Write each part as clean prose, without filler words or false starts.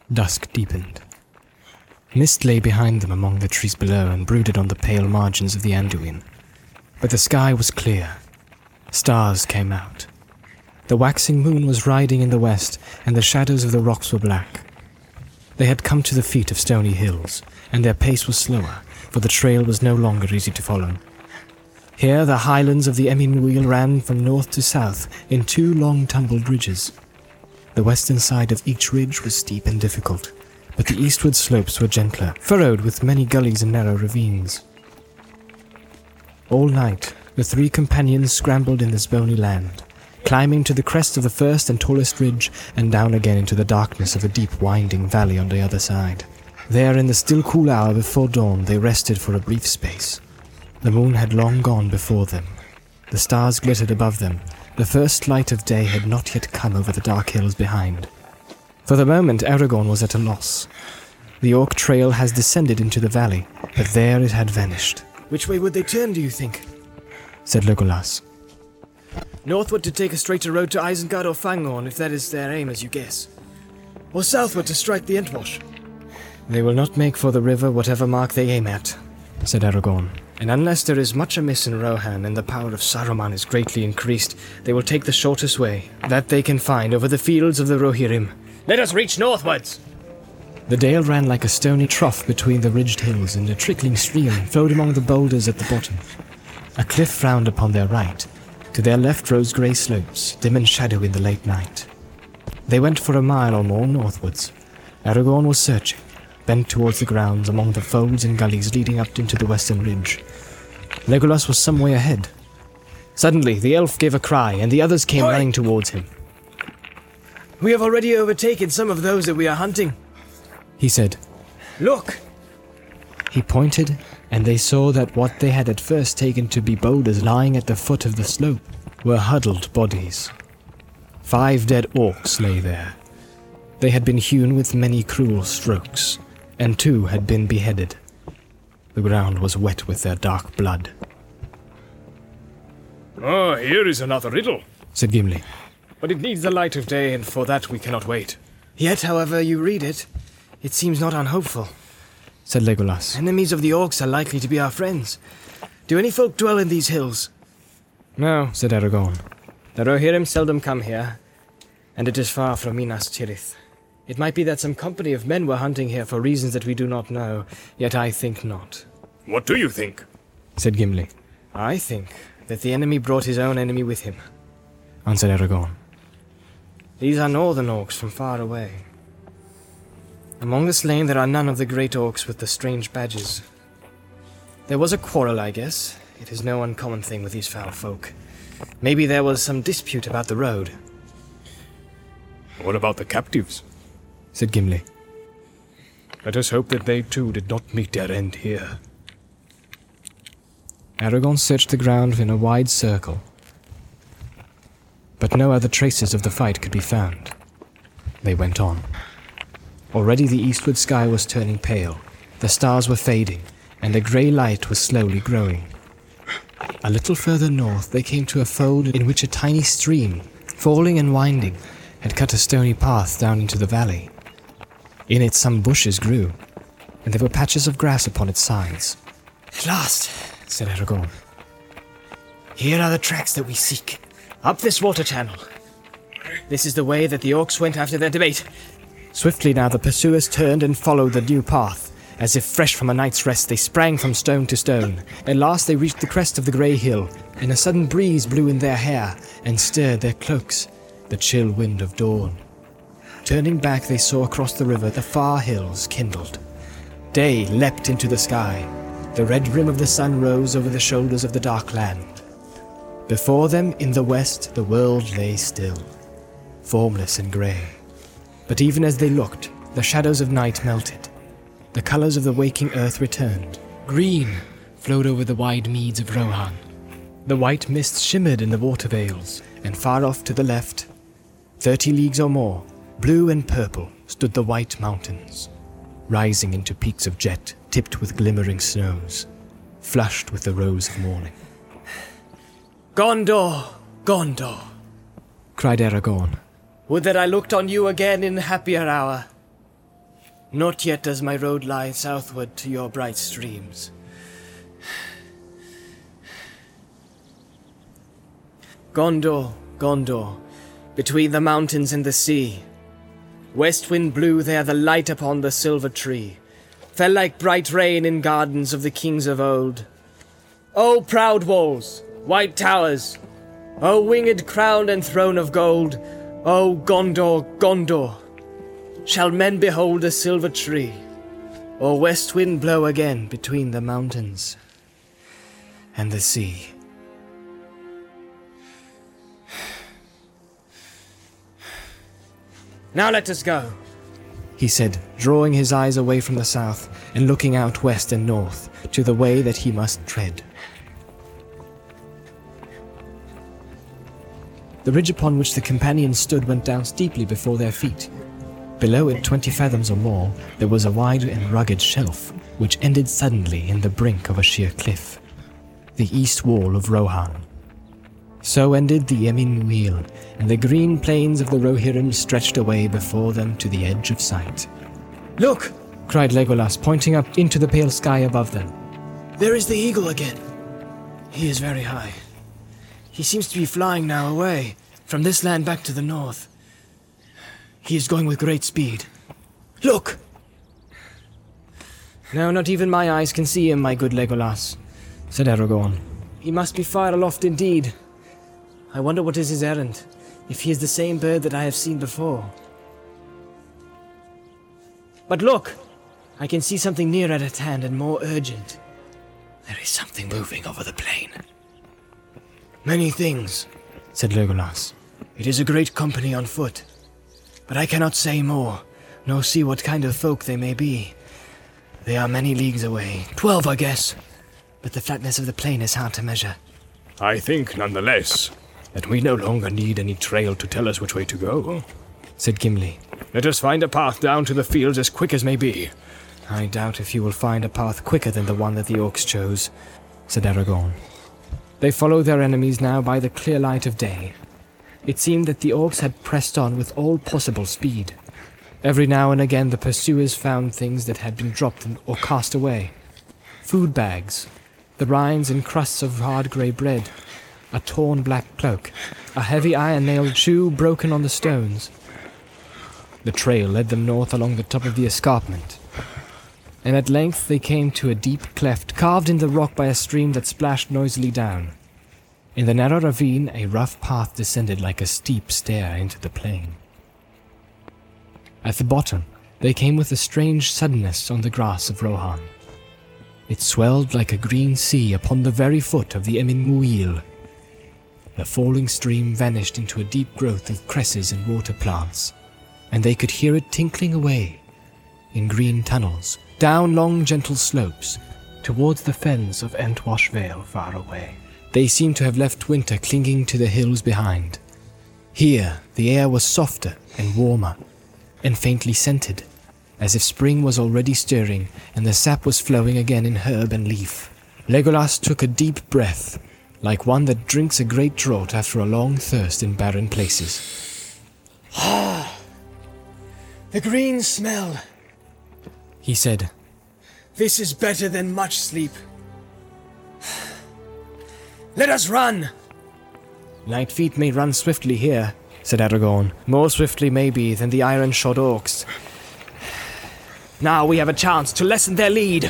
Dusk deepened. Mist lay behind them among the trees below and brooded on the pale margins of the Anduin. But the sky was clear. Stars came out. The waxing moon was riding in the west, and the shadows of the rocks were black. They had come to the feet of stony hills, and their pace was slower, for the trail was no longer easy to follow. Here the highlands of the Eminmuil ran from north to south in two long tumbled ridges. The western side of each ridge was steep and difficult, but the eastward slopes were gentler, furrowed with many gullies and narrow ravines. All night, the three companions scrambled in this bony land, climbing to the crest of the first and tallest ridge and down again into the darkness of a deep winding valley on the other side. There, in the still cool hour before dawn, they rested for a brief space. The moon had long gone before them. The stars glittered above them. The first light of day had not yet come over the dark hills behind. For the moment, Aragorn was at a loss. The Orc trail has descended into the valley, but there it had vanished. "Which way would they turn, do you think?" said Legolas. "Northward to take a straighter road to Isengard or Fangorn, if that is their aim, as you guess. Or southward to strike the Entwash." "They will not make for the river whatever mark they aim at," said Aragorn. "And unless there is much amiss in Rohan and the power of Saruman is greatly increased, they will take the shortest way, that they can find over the fields of the Rohirrim. Let us reach northwards!" The dale ran like a stony trough between the ridged hills, and a trickling stream flowed among the boulders at the bottom. A cliff frowned upon their right. To their left rose grey slopes, dim and shadowy in the late night. They went for a mile or more northwards. Aragorn was searching, bent towards the ground among the folds and gullies leading up into the western ridge. Legolas was some way ahead. Suddenly, the elf gave a cry, and the others came running towards him. "We have already overtaken some of those that we are hunting," he said. "Look!" He pointed, and they saw that what they had at first taken to be boulders lying at the foot of the slope were huddled bodies. 5 dead orcs lay there. They had been hewn with many cruel strokes, and 2 had been beheaded. The ground was wet with their dark blood. "Ah, here is another riddle," said Gimli. "but it needs the light of day, and for that we cannot wait." "Yet, however you read it, it seems not unhopeful. Said Legolas. Enemies of the orcs are likely to be our friends. Do any folk dwell in these hills?" "No," said Aragorn. "The Rohirrim seldom come here, and it is far from Minas Tirith. It might be that some company of men were hunting here for reasons that we do not know, yet I think not." "What do you think?" said Gimli. "I think that the enemy brought his own enemy with him," answered Aragorn. "These are northern orcs from far away. Among the slain there are none of the great orcs with the strange badges. There was a quarrel, I guess. It is no uncommon thing with these foul folk. Maybe there was some dispute about the road." "What about the captives?" said Gimli. "Let us hope that they too did not meet their end here." Aragorn searched the ground in a wide circle, but no other traces of the fight could be found. They went on. Already the eastward sky was turning pale, the stars were fading, and a grey light was slowly growing. A little further north they came to a fold in which a tiny stream, falling and winding, had cut a stony path down into the valley. In it some bushes grew, and there were patches of grass upon its sides. "At last," said Aragorn. "Here are the tracks that we seek. Up this water channel. This is the way that the orcs went after their debate." Swiftly now the pursuers turned and followed the new path. As if fresh from a night's rest, they sprang from stone to stone. At last they reached the crest of the grey hill, and a sudden breeze blew in their hair and stirred their cloaks, the chill wind of dawn. Turning back, they saw across the river the far hills kindled. Day leapt into the sky. The red rim of the sun rose over the shoulders of the dark land. Before them, in the west, the world lay still, formless and grey. But even as they looked, the shadows of night melted. The colours of the waking earth returned. Green flowed over the wide meads of Rohan. The white mist shimmered in the water vales, and far off to the left, 30 leagues or more, blue and purple, stood the white mountains, rising into peaks of jet tipped with glimmering snows, flushed with the rose of morning. "Gondor! Gondor!" cried Aragorn. "Would that I looked on you again in happier hour." Not yet does my road lie southward to your bright streams. Gondor, Gondor, between the mountains and the sea. West wind blew there the light upon the silver tree, fell like bright rain in gardens of the kings of old. O proud walls, white towers, O winged crown and throne of gold, O Gondor, Gondor, shall men behold a silver tree, or west wind blow again between the mountains and the sea? Now let us go, he said, drawing his eyes away from the south and looking out west and north to the way that he must tread. The ridge upon which the companions stood went down steeply before their feet. Below it, 20 fathoms or more, there was a wide and rugged shelf, which ended suddenly in the brink of a sheer cliff, the east wall of Rohan. So ended the Emin Muil, and the green plains of the Rohirrim stretched away before them to the edge of sight. "Look!" cried Legolas, pointing up into the pale sky above them. "There is the eagle again. He is very high. He seems to be flying now away, from this land back to the north. He is going with great speed. Look!" "No, not even my eyes can see him, my good Legolas," said Aragorn. "He must be far aloft indeed. I wonder what is his errand, if he is the same bird that I have seen before. But look! I can see something nearer at hand and more urgent. There is something moving over the plain." "Many things," said Legolas. "It is a great company on foot. But I cannot say more, nor see what kind of folk they may be. They are many leagues away, 12 I guess, but the flatness of the plain is hard to measure." I think, nonetheless, that we no longer need any trail to tell us which way to go, said Gimli. "Let us find a path down to the fields as quick as may be." "I doubt if you will find a path quicker than the one that the orcs chose," said Aragorn. They followed their enemies now by the clear light of day. It seemed that the orcs had pressed on with all possible speed. Every now and again the pursuers found things that had been dropped or cast away. Food bags, the rinds and crusts of hard grey bread, a torn black cloak, a heavy iron-nailed shoe broken on the stones. The trail led them north along the top of the escarpment, and at length they came to a deep cleft carved in the rock by a stream that splashed noisily down. In the narrow ravine, a rough path descended like a steep stair into the plain. At the bottom, they came with a strange suddenness on the grass of Rohan. It swelled like a green sea upon the very foot of the Emin Muil. The falling stream vanished into a deep growth of cresses and water plants, and they could hear it tinkling away in green tunnels, down long gentle slopes, towards the fens of Entwash Vale far away. They seemed to have left winter clinging to the hills behind. Here the air was softer and warmer, and faintly scented, as if spring was already stirring and the sap was flowing again in herb and leaf. Legolas took a deep breath, like one that drinks a great draught after a long thirst in barren places. "Ah, the green smell," he said. "This is better than much sleep. Let us run!" "Light feet may run swiftly here," said Aragorn. "More swiftly, maybe, than the iron-shod orcs. Now we have a chance to lessen their lead."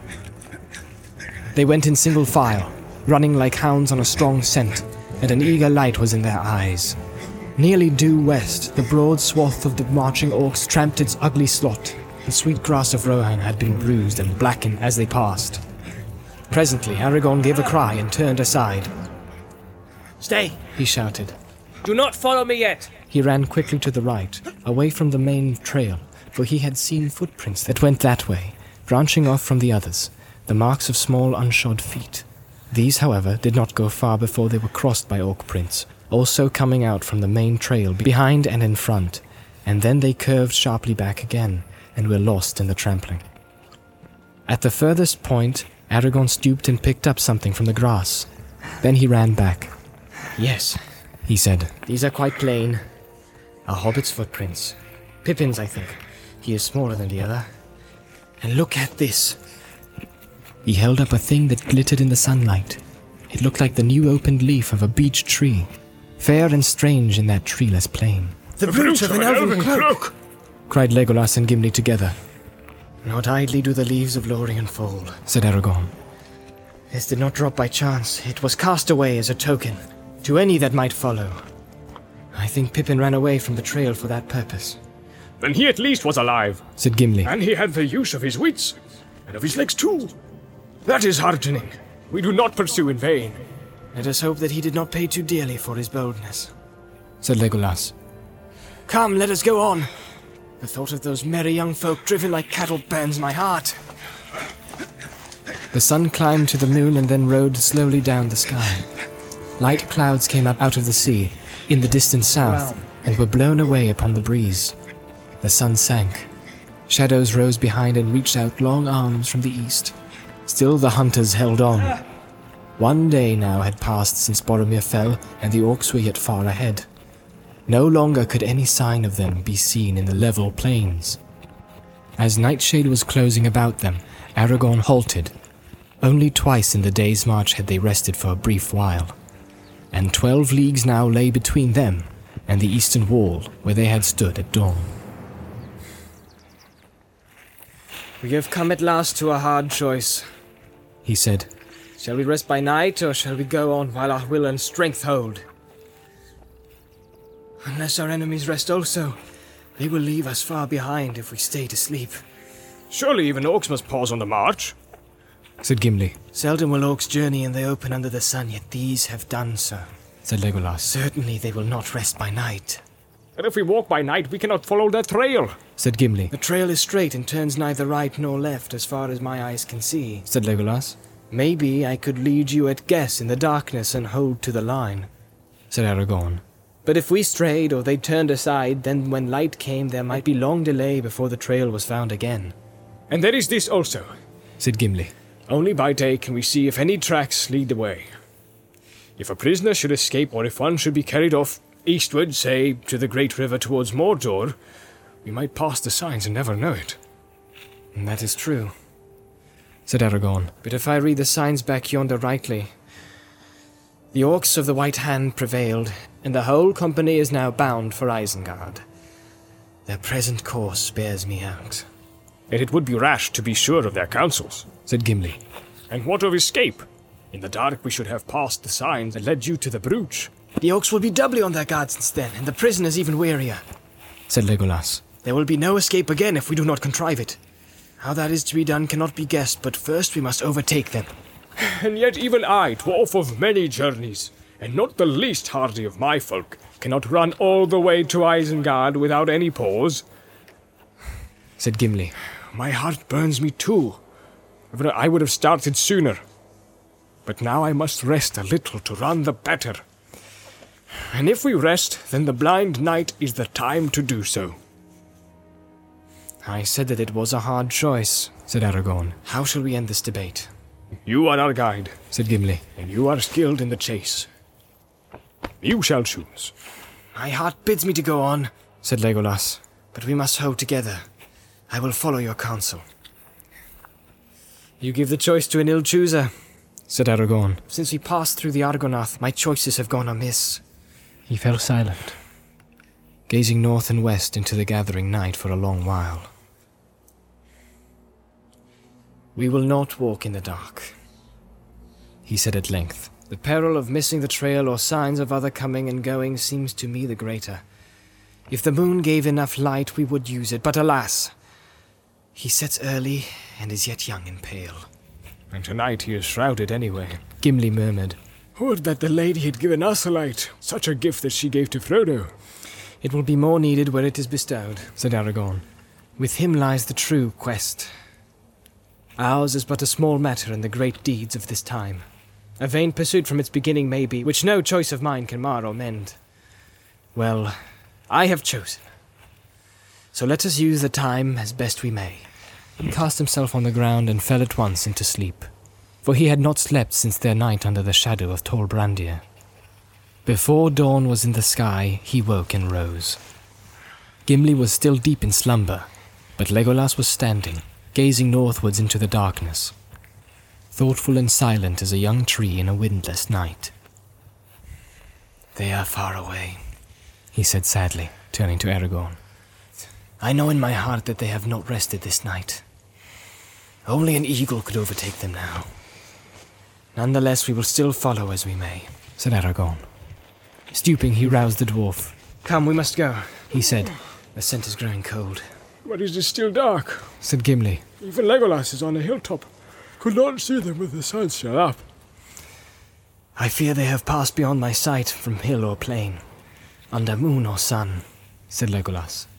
They went in single file, running like hounds on a strong scent, and an eager light was in their eyes. Nearly due west, the broad swath of the marching orcs tramped its ugly slot. The sweet grass of Rohan had been bruised and blackened as they passed. Presently, Aragorn gave a cry and turned aside. "Stay!" he shouted. "Do not follow me yet!" He ran quickly to the right, away from the main trail, for he had seen footprints that went that way, branching off from the others, the marks of small unshod feet. These, however, did not go far before they were crossed by orc prints, also coming out from the main trail behind and in front, and then they curved sharply back again, and were lost in the trampling. At the furthest point, Aragorn stooped and picked up something from the grass. Then he ran back. "Yes," he said, "these are quite plain. A hobbit's footprints. Pippin's, I think. He is smaller than the other. And look at this. He held up a thing that glittered in the sunlight. It looked like the new opened leaf of a beech tree, fair and strange in that treeless plain. The brooch of an elven cloak! cried Legolas and Gimli together. Not idly do the leaves of Lorien fall, said Aragorn. This did not drop by chance. It was cast away as a token, to any that might follow. I think Pippin ran away from the trail for that purpose. Then he at least was alive, said Gimli. and he had the use of his wits, and of his legs too. That is heartening. We do not pursue in vain. Let us hope that he did not pay too dearly for his boldness, said Legolas. Come, let us go on. The thought of those merry young folk driven like cattle burns my heart. The sun climbed to the moon and then rode slowly down the sky. Light clouds came up out of the sea, in the distant south, and were blown away upon the breeze. The sun sank. Shadows rose behind and reached out long arms from the east. Still the hunters held on. 1 day now had passed since Boromir fell, and the orcs were yet far ahead. No longer could any sign of them be seen in the level plains. As Nightshade was closing about them, Aragorn halted. Only twice in the day's march had they rested for a brief while, and 12 leagues now lay between them and the eastern wall where they had stood at dawn. We have come at last to a hard choice, he said. Shall we rest by night, or shall we go on while our will and strength hold? Unless our enemies rest also, they will leave us far behind if we stay to sleep. Surely even orcs must pause on the march, said Gimli. Seldom will orcs journey in the open under the sun, yet these have done so, said Legolas. Certainly they will not rest by night. And if we walk by night, we cannot follow their trail, said Gimli. The trail is straight and turns neither right nor left as far as my eyes can see, said Legolas. Maybe I could lead you at guess in the darkness and hold to the line, said Aragorn. But if we strayed or they turned aside, then when light came there might be long delay before the trail was found again. And there is this also, said Gimli. Only by day can we see if any tracks lead the way. If a prisoner should escape, or if one should be carried off eastward, say, to the great river towards Mordor, we might pass the signs and never know it. And that is true, said Aragorn. But if I read the signs back yonder rightly, the orcs of the White Hand prevailed, and the whole company is now bound for Isengard. Their present course bears me out. Yet it would be rash to be sure of their counsels, said Gimli. And what of escape? In the dark we should have passed the signs that led you to the brooch. The orcs will be doubly on their guard since then, and the prisoners even wearier, said Legolas. There will be no escape again if we do not contrive it. How that is to be done cannot be guessed, but first we must overtake them. And yet even I, dwarf of many journeys, and not the least hardy of my folk, cannot run all the way to Isengard without any pause, said Gimli. My heart burns me too. I would have started sooner. But now I must rest a little to run the better. And if we rest, then the blind night is the time to do so. I said that it was a hard choice, said Aragorn. How shall we end this debate? You are our guide, said Gimli. And you are skilled in the chase. You shall choose. My heart bids me to go on, said Legolas. But we must hold together. I will follow your counsel. You give the choice to an ill chooser, said Aragorn. Since we passed through the Argonath, my choices have gone amiss. He fell silent, gazing north and west into the gathering night for a long while. We will not walk in the dark, he said at length. The peril of missing the trail or signs of other coming and going seems to me the greater. If the moon gave enough light, we would use it, but alas, he sets early and is yet young and pale. And tonight he is shrouded anyway, Gimli murmured. Would that the lady had given us a light, such a gift that she gave to Frodo. It will be more needed where it is bestowed, said Aragorn. With him lies the true quest. Ours is but a small matter in the great deeds of this time. A vain pursuit from its beginning may be, which no choice of mine can mar or mend. Well, I have chosen. So let us use the time as best we may. He cast himself on the ground and fell at once into sleep, for he had not slept since their night under the shadow of Tol Brandir. Before dawn was in the sky, he woke and rose. Gimli was still deep in slumber, But Legolas was standing, gazing northwards into the darkness, thoughtful and silent as a young tree in a windless night. They are far away, he said sadly, turning to Aragorn. I know in my heart that they have not rested this night. Only an eagle could overtake them now. Nonetheless, we will still follow as we may, said Aragorn. Stooping, he roused the dwarf. Come, we must go, he said. The scent is growing cold. But it is still dark, said Gimli. Even Legolas is on a hilltop. Could not see them with the sun still up. I fear they have passed beyond my sight from hill or plain, under moon or sun, said Legolas.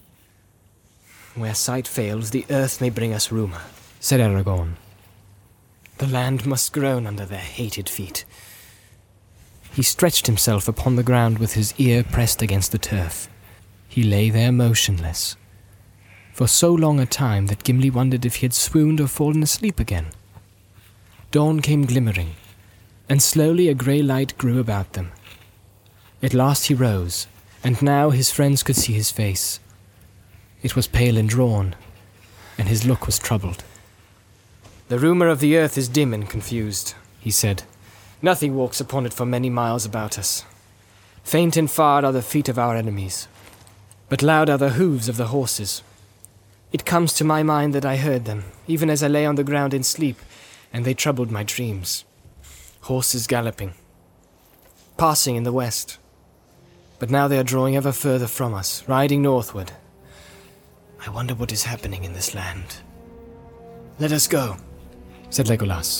Where sight fails, the earth may bring us rumour, said Aragorn. The land must groan under their hated feet. He stretched himself upon the ground with his ear pressed against the turf. He lay there motionless, for so long a time that Gimli wondered if he had swooned or fallen asleep again. Dawn came glimmering, and slowly a grey light grew about them. At last he rose, and now his friends could see his face. It was pale and drawn, and his look was troubled. The rumour of the earth is dim and confused, he said. Nothing walks upon it for many miles about us. Faint and far are the feet of our enemies, but loud are the hooves of the horses. It comes to my mind that I heard them, even as I lay on the ground in sleep, and they troubled my dreams. Horses galloping, passing in the west. But now they are drawing ever further from us, riding northward. I wonder what is happening in this land. Let us go, said Legolas.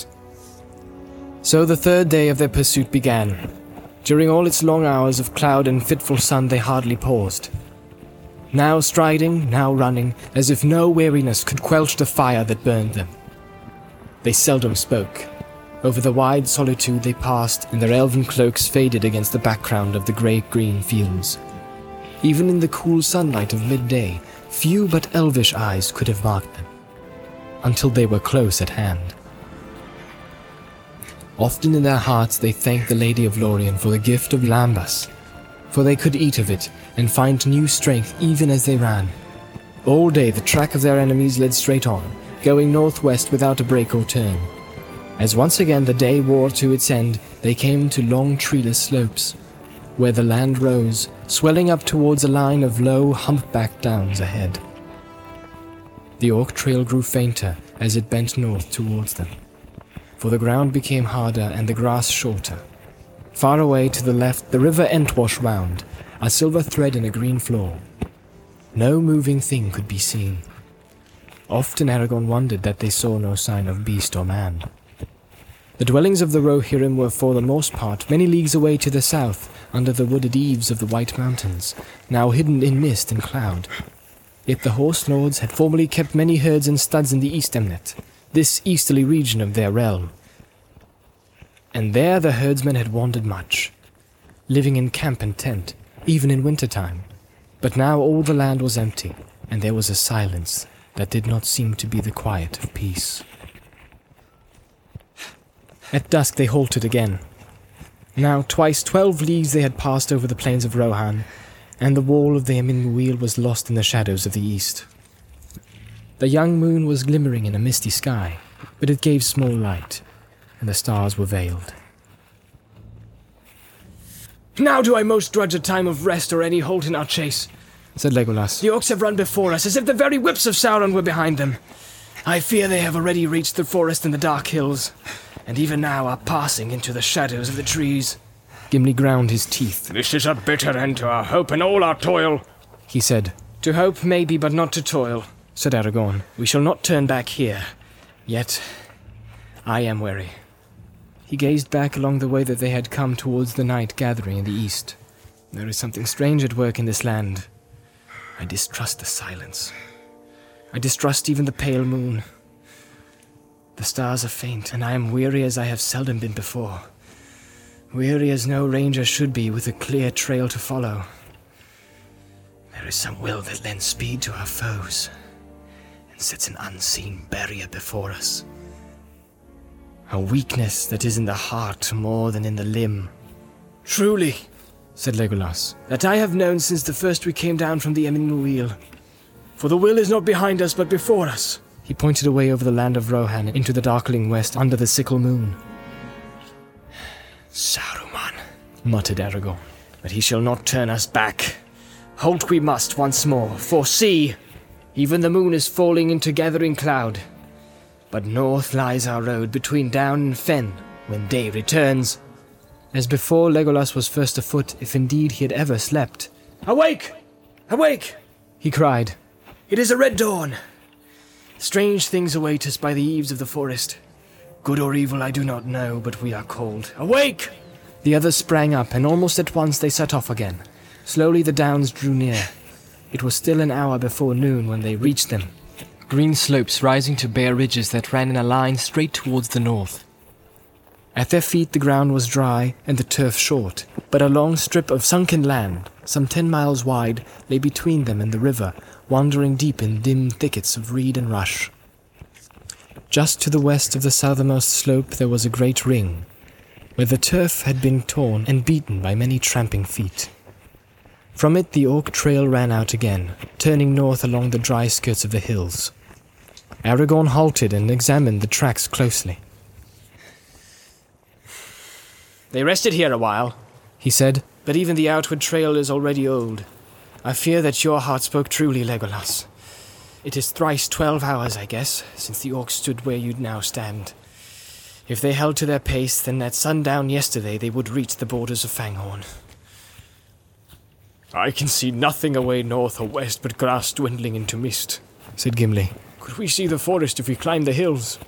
So the third day of their pursuit began. During all its long hours of cloud and fitful sun they hardly paused. Now striding, now running, as if no weariness could quench the fire that burned them. They seldom spoke. Over the wide solitude they passed, and their elven cloaks faded against the background of the grey-green fields. Even in the cool sunlight of midday, few but elvish eyes could have marked them, until they were close at hand. Often in their hearts they thanked the Lady of Lorien for the gift of Lambas, for they could eat of it and find new strength even as they ran. All day the track of their enemies led straight on, going northwest without a break or turn. As once again the day wore to its end, they came to long treeless slopes, where the land rose, swelling up towards a line of low, humpbacked downs ahead. The Orc trail grew fainter as it bent north towards them, for the ground became harder and the grass shorter. Far away to the left the river Entwash wound, a silver thread in a green floor. No moving thing could be seen. Often Aragorn wondered that they saw no sign of beast or man. The dwellings of the Rohirrim were for the most part many leagues away to the south, under the wooded eaves of the White Mountains, now hidden in mist and cloud. Yet the Horse Lords had formerly kept many herds and studs in the East Emnet, this easterly region of their realm. And there the herdsmen had wandered much, living in camp and tent, even in winter-time. But now all the land was empty, and there was a silence that did not seem to be the quiet of peace. At dusk they halted again. Now twice 12 leagues they had passed over the plains of Rohan, and the wall of the Emyn Muil was lost in the shadows of the east. The young moon was glimmering in a misty sky, but it gave small light, and the stars were veiled. Now do I most grudge a time of rest or any halt in our chase, said Legolas. The orcs have run before us as if the very whips of Sauron were behind them. I fear they have already reached the forest and the dark hills, and even now are passing into the shadows of the trees. Gimli ground his teeth. This is a bitter end to our hope and all our toil, he said. To hope maybe, but not to toil, said Aragorn. We shall not turn back here. Yet, I am weary. He gazed back along the way that they had come towards the night gathering in the east. There is something strange at work in this land. I distrust the silence. I distrust even the pale moon. The stars are faint, and I am weary as I have seldom been before. Weary as no ranger should be with a clear trail to follow. There is some will that lends speed to our foes, and sets an unseen barrier before us. A weakness that is in the heart more than in the limb. Truly, said Legolas, that I have known since the first we came down from the Emyn Muil. For the will is not behind us, but before us. He pointed away over the land of Rohan into the darkling west under the sickle moon. Saruman, muttered Aragorn, but he shall not turn us back. Halt we must once more, for see, even the moon is falling into gathering cloud. But north lies our road between Down and Fen, when day returns. As before, Legolas was first afoot, if indeed he had ever slept. Awake! Awake! He cried. It is a red dawn. Strange things await us by the eaves of the forest. Good or evil I do not know, but we are called. Awake! The others sprang up, and almost at once they set off again. Slowly the downs drew near. It was still an hour before noon when they reached them. Green slopes rising to bare ridges that ran in a line straight towards the north. At their feet the ground was dry and the turf short, but a long strip of sunken land, some 10 miles wide, lay between them and the river, wandering deep in dim thickets of reed and rush. Just to the west of the southernmost slope there was a great ring, where the turf had been torn and beaten by many tramping feet. From it the Orc trail ran out again, turning north along the dry skirts of the hills. Aragorn halted and examined the tracks closely. They rested here a while, he said, but even the outward trail is already old. I fear that your heart spoke truly, Legolas. It is thrice 12 hours, I guess, since the Orcs stood where you now stand. If they held to their pace, then at sundown yesterday they would reach the borders of Fanghorn. I can see nothing away north or west but grass dwindling into mist, said Gimli. Could we see the forest if we climbed the hills?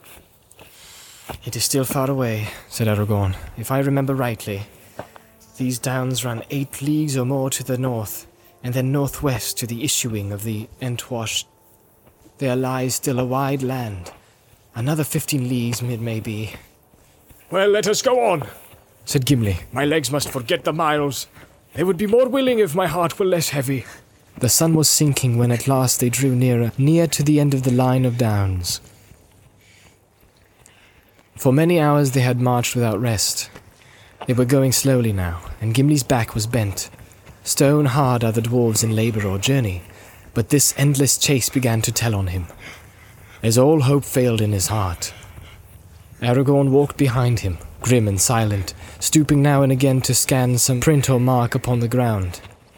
It is still far away, said Aragorn. If I remember rightly, these downs run 8 leagues or more to the north, and then northwest to the issuing of the Entwash. There lies still a wide land. Another 15 leagues it may be. Well, let us go on, said Gimli. My legs must forget the miles. They would be more willing if my heart were less heavy. The sun was sinking when at last they drew near to the end of the line of downs. For many hours they had marched without rest. They were going slowly now, and Gimli's back was bent. Stone hard are the dwarves in labour or journey, but this endless chase began to tell on him, as all hope failed in his heart. Aragorn walked behind him, grim and silent, stooping now and again to scan some print or mark upon the ground.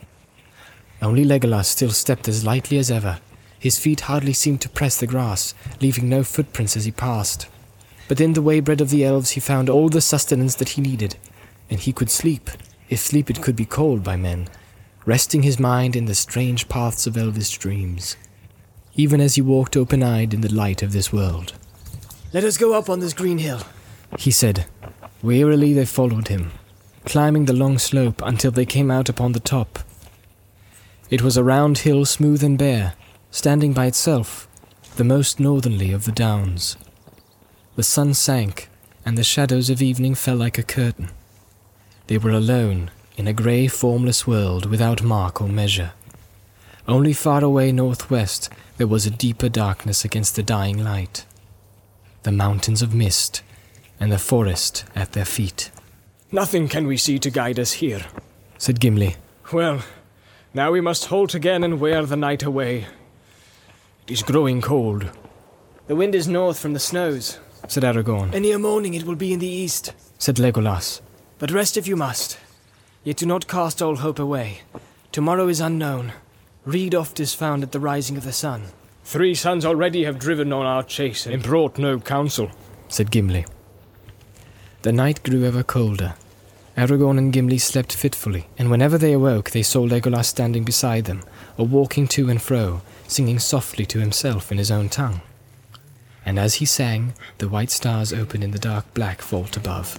Only Legolas still stepped as lightly as ever. His feet hardly seemed to press the grass, leaving no footprints as he passed. But in the waybread of the elves he found all the sustenance that he needed, and he could sleep, if sleep it could be called by men, resting his mind in the strange paths of elvish dreams, even as he walked open-eyed in the light of this world. Let us go up on this green hill, he said. Wearily they followed him, climbing the long slope until they came out upon the top. It was a round hill, smooth and bare, standing by itself, the most northerly of the downs. The sun sank, and the shadows of evening fell like a curtain. They were alone, in a grey, formless world without mark or measure. Only far away northwest there was a deeper darkness against the dying light. The mountains of mist, and the forest at their feet. Nothing can we see to guide us here, said Gimli. Well, now we must halt again and wear the night away. It is growing cold. The wind is north from the snows, said Aragorn. And ere morning it will be in the east, said Legolas. But rest if you must. Yet do not cast all hope away. Tomorrow is unknown. Reed oft is found at the rising of the sun. 3 suns already have driven on our chase and brought no counsel, said Gimli. The night grew ever colder. Aragorn and Gimli slept fitfully, and whenever they awoke they saw Legolas standing beside them, or walking to and fro, singing softly to himself in his own tongue. And as he sang, the white stars opened in the dark black vault above.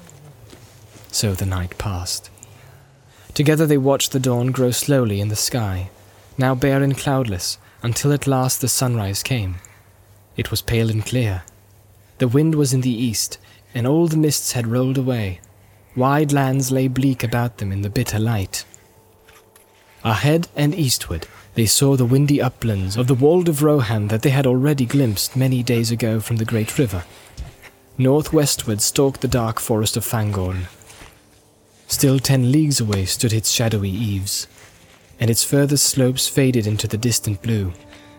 So the night passed. Together they watched the dawn grow slowly in the sky, now bare and cloudless, until at last the sunrise came. It was pale and clear. The wind was in the east, and all the mists had rolled away. Wide lands lay bleak about them in the bitter light. Ahead and eastward they saw the windy uplands of the Wold of Rohan that they had already glimpsed many days ago from the great river. Northwestward stalked the dark forest of Fangorn. Still 10 leagues away stood its shadowy eaves, and its furthest slopes faded into the distant blue,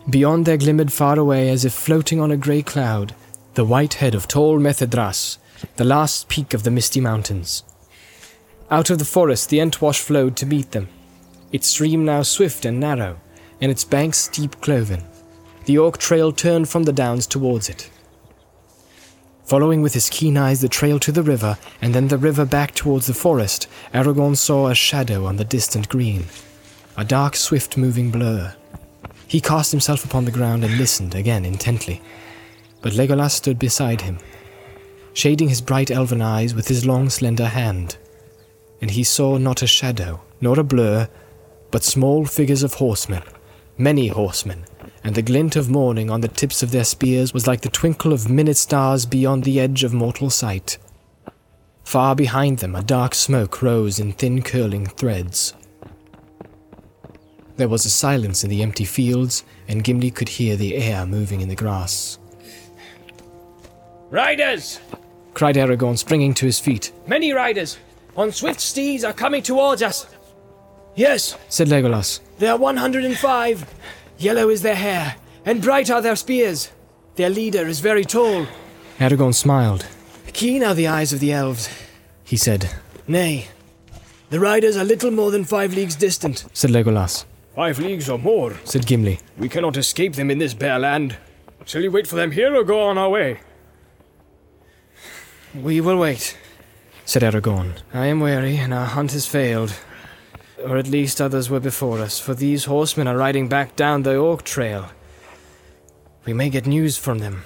Beyond there glimmered far away, as if floating on a grey cloud, the white head of tall Methedras, the last peak of the misty mountains. Out of the forest the Entwash flowed to meet them, its stream now swift and narrow, and its banks steep cloven. The orc trail turned from the downs towards it. Following with his keen eyes the trail to the river, and then the river back towards the forest, Aragorn saw a shadow on the distant green, a dark, swift-moving blur. He cast himself upon the ground and listened again intently, but Legolas stood beside him, shading his bright elven eyes with his long, slender hand, and he saw not a shadow, nor a blur, but small figures of horsemen, many horsemen, and the glint of morning on the tips of their spears was like the twinkle of minute stars beyond the edge of mortal sight. Far behind them a dark smoke rose in thin curling threads. There was a silence in the empty fields, and Gimli could hear the air moving in the grass. "Riders!" cried Aragorn, springing to his feet. "Many riders, on swift steeds, are coming towards us." "Yes," said Legolas. "there are 105. Yellow is their hair, and bright are their spears. Their leader is very tall." Aragorn smiled. "Keen are the eyes of the elves," he said. "Nay, the riders are little more than 5 leagues distant," said Legolas. 5 leagues or more. Said Gimli. We cannot escape them in this bare land. Shall you wait for them here or go on our way? "We will wait," said Aragorn. "I am weary, and our hunt has failed. Or at least others were before us, for these horsemen are riding back down the Orc trail. We may get news from them."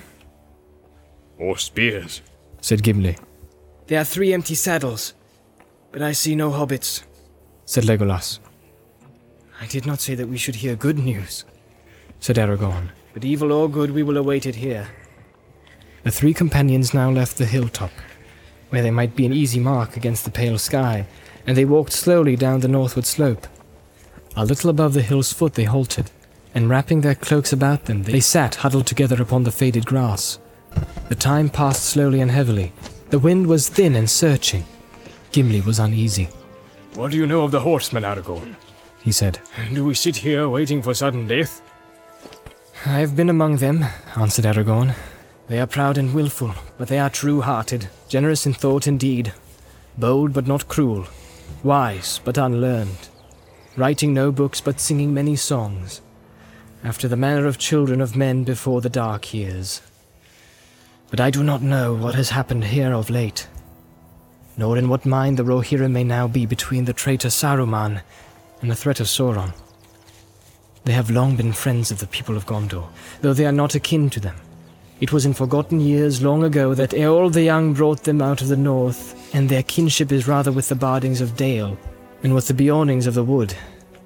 Or spears, said Gimli. "There are 3 empty saddles, but I see no hobbits," said Legolas. "I did not say that we should hear good news," said Aragorn. "but evil or good we will await it here." The 3 companions now left the hilltop, where they might be an easy mark against the pale sky, and they walked slowly down the northward slope. A little above the hill's foot they halted, and wrapping their cloaks about them, they sat huddled together upon the faded grass. The time passed slowly and heavily. The wind was thin and searching. Gimli was uneasy. "What do you know of the horsemen, Aragorn?" he said. "Do we sit here waiting for sudden death?" "I have been among them," answered Aragorn. "They are proud and willful, but they are true-hearted, generous in thought and deed, bold but not cruel, wise but unlearned, writing no books but singing many songs, after the manner of children of men before the dark years. But I do not know what has happened here of late, nor in what mind the Rohirrim may now be between the traitor Saruman and the threat of Sauron. They have long been friends of the people of Gondor, though they are not akin to them. It was in forgotten years long ago that Eorl the Young brought them out of the north, and their kinship is rather with the Bardings of Dale than with the Beornings of the wood,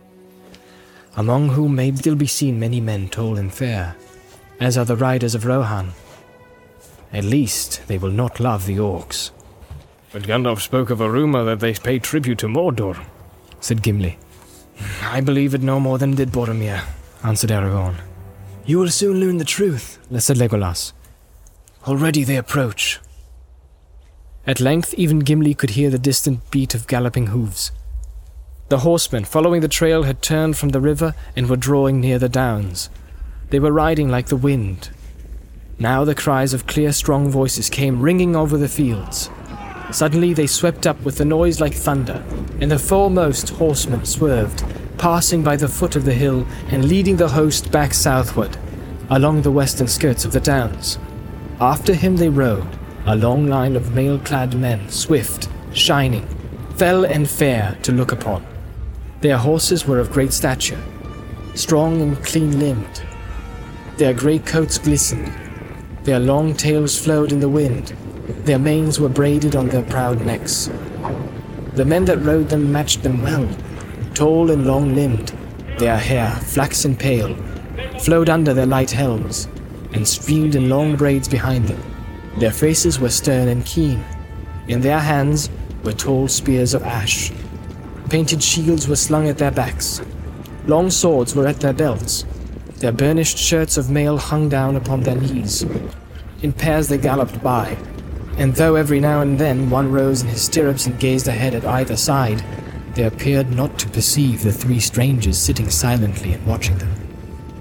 among whom may still be seen many men tall and fair, as are the riders of Rohan. At least they will not love the orcs." But Gandalf spoke of a rumor that they pay tribute to Mordor, said Gimli. "I believe it no more than did Boromir," answered Aragorn. "You will soon learn the truth," said Legolas. "Already they approach." At length even Gimli could hear the distant beat of galloping hooves. The horsemen following the trail had turned from the river and were drawing near the downs. They were riding like the wind. Now the cries of clear, strong voices came ringing over the fields. Suddenly they swept up with a noise like thunder, and the foremost horseman swerved, passing by the foot of the hill and leading the host back southward, along the western skirts of the downs. After him they rode, a long line of mail-clad men, swift, shining, fell and fair to look upon. Their horses were of great stature, strong and clean-limbed. Their grey coats glistened, their long tails flowed in the wind, their manes were braided on their proud necks. The men that rode them matched them well, tall and long-limbed, their hair, flaxen pale, flowed under their light helms, and streamed in long braids behind them. Their faces were stern and keen. In their hands were tall spears of ash. Painted shields were slung at their backs. Long swords were at their belts. Their burnished shirts of mail hung down upon their knees. In pairs they galloped by, and though every now and then one rose in his stirrups and gazed ahead at either side, they appeared not to perceive the 3 strangers sitting silently and watching them.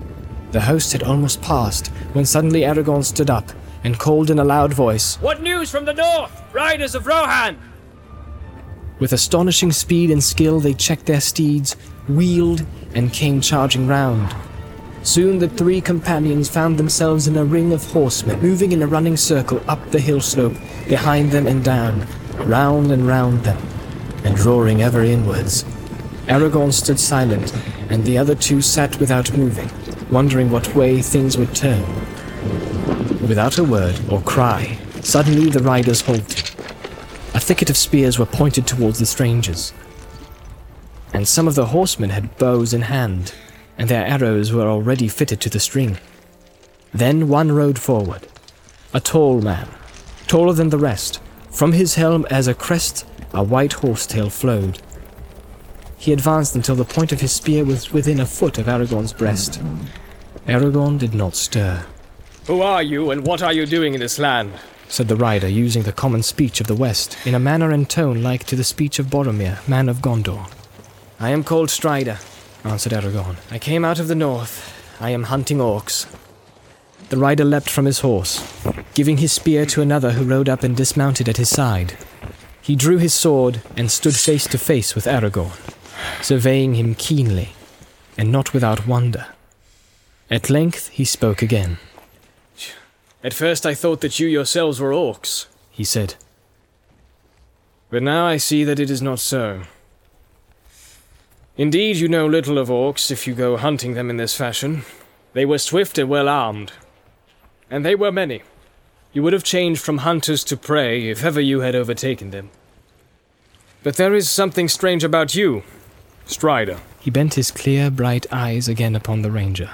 The host had almost passed when suddenly Aragorn stood up and called in a loud voice, What news from the north, riders of Rohan? With astonishing speed and skill, they checked their steeds, wheeled, and came charging round. Soon the three companions found themselves in a ring of horsemen, moving in a running circle up the hill slope, behind them and down, round and round them, and roaring ever inwards. Aragorn stood silent, and the other two sat without moving, wondering what way things would turn. Without a word or cry, suddenly the riders halted. A thicket of spears were pointed towards the strangers, and some of the horsemen had bows in hand, and their arrows were already fitted to the string. Then one rode forward, a tall man, taller than the rest. From his helm as a crest, a white horsetail flowed. He advanced until the point of his spear was within a foot of Aragorn's breast. Aragorn did not stir. Who are you, and what are you doing in this land? Said the rider, using the common speech of the West, in a manner and tone like to the speech of Boromir, man of Gondor. I am called Strider, answered Aragorn. I came out of the north. I am hunting orcs. The rider leapt from his horse, giving his spear to another who rode up and dismounted at his side. He drew his sword and stood face to face with Aragorn, surveying him keenly, and not without wonder. At length he spoke again. At first I thought that you yourselves were orcs, he said. But now I see that it is not so. Indeed, you know little of orcs if you go hunting them in this fashion. They were swift and well armed, and they were many. You would have changed from hunters to prey if ever you had overtaken them. But there is something strange about you, Strider. He bent his clear, bright eyes again upon the ranger.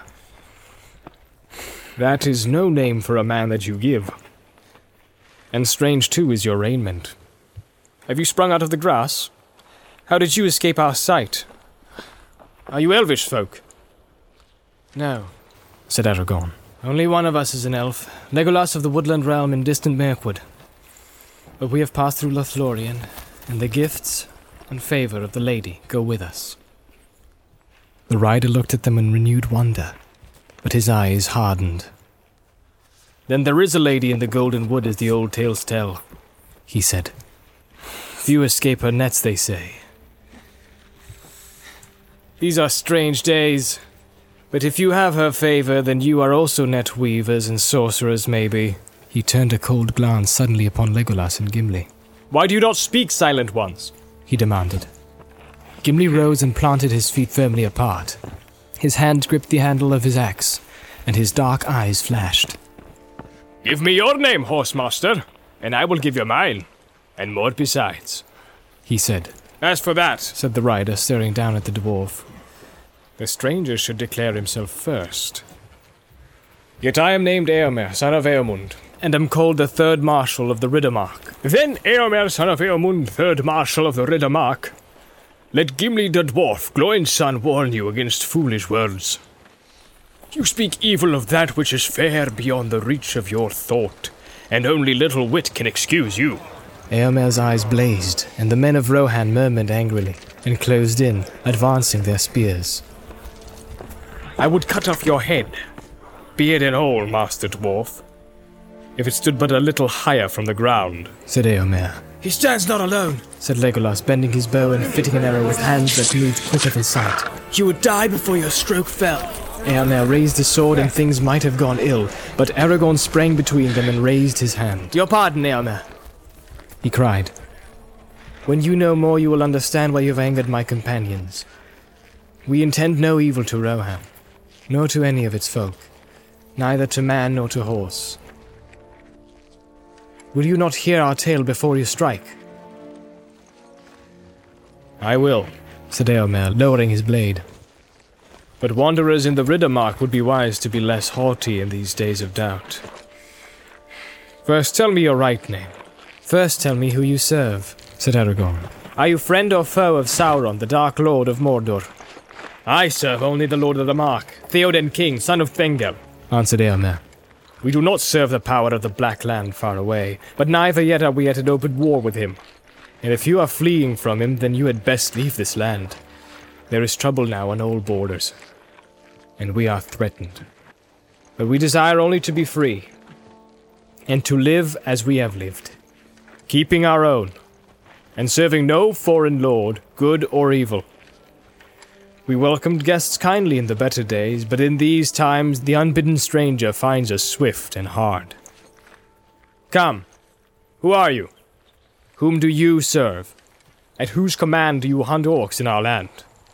That is no name for a man that you give. And strange, too, is your raiment. Have you sprung out of the grass? How did you escape our sight? Are you elvish folk? No, said Aragorn. Only one of us is an elf, Legolas of the Woodland Realm in distant Mirkwood. But we have passed through Lothlorien, and the gifts and favour of the lady go with us. The rider looked at them in renewed wonder, but his eyes hardened. Then there is a lady in the Golden Wood, as the old tales tell, he said. Few escape her nets, they say. These are strange days, but if you have her favour, then you are also net weavers and sorcerers, maybe. He turned a cold glance suddenly upon Legolas and Gimli. Why do you not speak, silent ones? He demanded. Gimli rose and planted his feet firmly apart. His hand gripped the handle of his axe, and his dark eyes flashed. Give me your name, Horsemaster, and I will give you mine, and more besides, he said. As for that, said the rider, staring down at the dwarf, the stranger should declare himself first. Yet I am named Eomer, son of Eomund, and am called the Third Marshal of the Riddermark. Then, Eomer, son of Eomund, Third Marshal of the Riddermark, let Gimli the dwarf, Gloin's son, warn you against foolish words. You speak evil of that which is fair beyond the reach of your thought, and only little wit can excuse you. Eomer's eyes blazed, and the men of Rohan murmured angrily, and closed in, advancing their spears. I would cut off your head, beard and all, Master Dwarf, if it stood but a little higher from the ground, said Eomer. He stands not alone, said Legolas, bending his bow and fitting an arrow with hands that moved quicker than sight. You would die before your stroke fell. Eomer raised his sword and things might have gone ill, but Aragorn sprang between them and raised his hand. Your pardon, Eomer, he cried. When you know more, you will understand why you have angered my companions. We intend no evil to Rohan, nor to any of its folk, neither to man nor to horse. Will you not hear our tale before you strike? I will, said Eomer, lowering his blade. But wanderers in the Riddermark would be wise to be less haughty in these days of doubt. First, tell me your right name. First, tell me who you serve, said Aragorn. Are you friend or foe of Sauron, the Dark Lord of Mordor? I serve only the Lord of the Mark, Theoden King, son of Thengel, answered Eomer. We do not serve the power of the Black Land far away, but neither yet are we at an open war with him. And if you are fleeing from him, then you had best leave this land. There is trouble now on all borders, and we are threatened. But we desire only to be free, and to live as we have lived, keeping our own, and serving no foreign lord, good or evil. We welcomed guests kindly in the better days, but in these times the unbidden stranger finds us swift and hard. Come, who are you? Whom do you serve? At whose command do you hunt orcs in our land?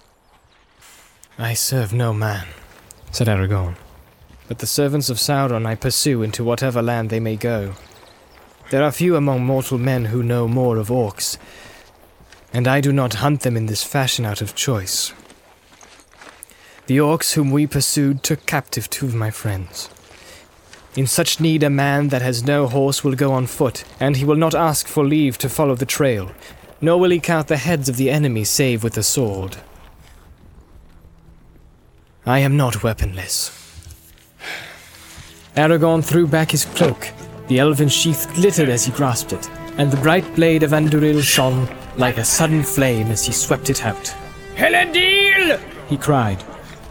I serve no man, said Aragorn, but the servants of Sauron I pursue into whatever land they may go. There are few among mortal men who know more of orcs, and I do not hunt them in this fashion out of choice. The orcs whom we pursued took captive two of my friends. In such need a man that has no horse will go on foot, and he will not ask for leave to follow the trail, nor will he count the heads of the enemy save with the sword. I am not weaponless. Aragorn threw back his cloak. The elven sheath glittered as he grasped it, and the bright blade of Anduril shone like a sudden flame as he swept it out. Elendil! He cried.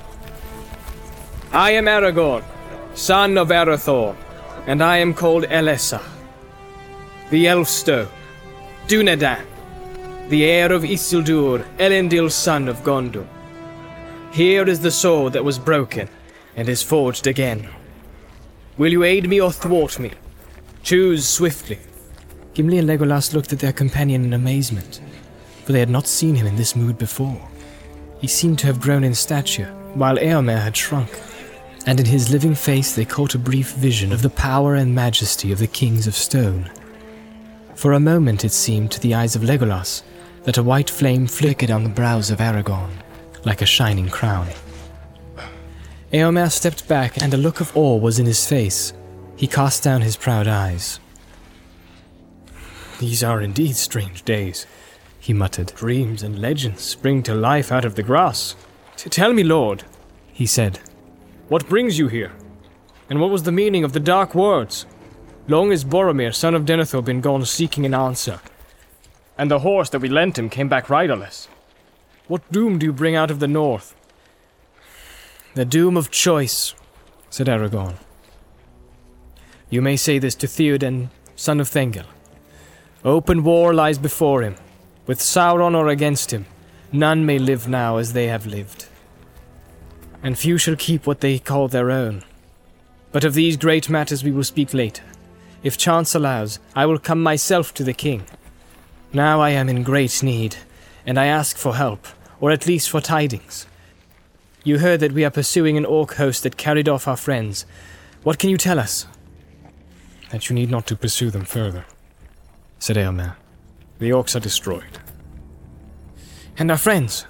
I am Aragorn, son of Arathorn, and I am called Elessar, the Elfstone, Dunedain, the heir of Isildur, Elendil's son of Gondor. Here is the sword that was broken, and is forged again. Will you aid me or thwart me? Choose swiftly. Gimli and Legolas looked at their companion in amazement, for they had not seen him in this mood before. He seemed to have grown in stature, while Eomer had shrunk, and in his living face they caught a brief vision of the power and majesty of the kings of stone. For a moment it seemed to the eyes of Legolas that a white flame flickered on the brows of Aragorn, like a shining crown. Eomer stepped back, and a look of awe was in his face. He cast down his proud eyes. These are indeed strange days, he muttered. Dreams and legends spring to life out of the grass. Tell me, Lord, he said, what brings you here? And what was the meaning of the dark words? Long has Boromir, son of Denethor, been gone seeking an answer, and the horse that we lent him came back riderless. What doom do you bring out of the north? The doom of choice, said Aragorn. You may say this to Theoden, son of Thengel. Open war lies before him. With Sauron or against him, none may live now as they have lived. And few shall keep what they call their own. But of these great matters we will speak later. If chance allows, I will come myself to the king. Now I am in great need, and I ask for help, or at least for tidings. You heard that we are pursuing an orc host that carried off our friends. What can you tell us? That you need not to pursue them further, said Eomer. The orcs are destroyed. And our friends?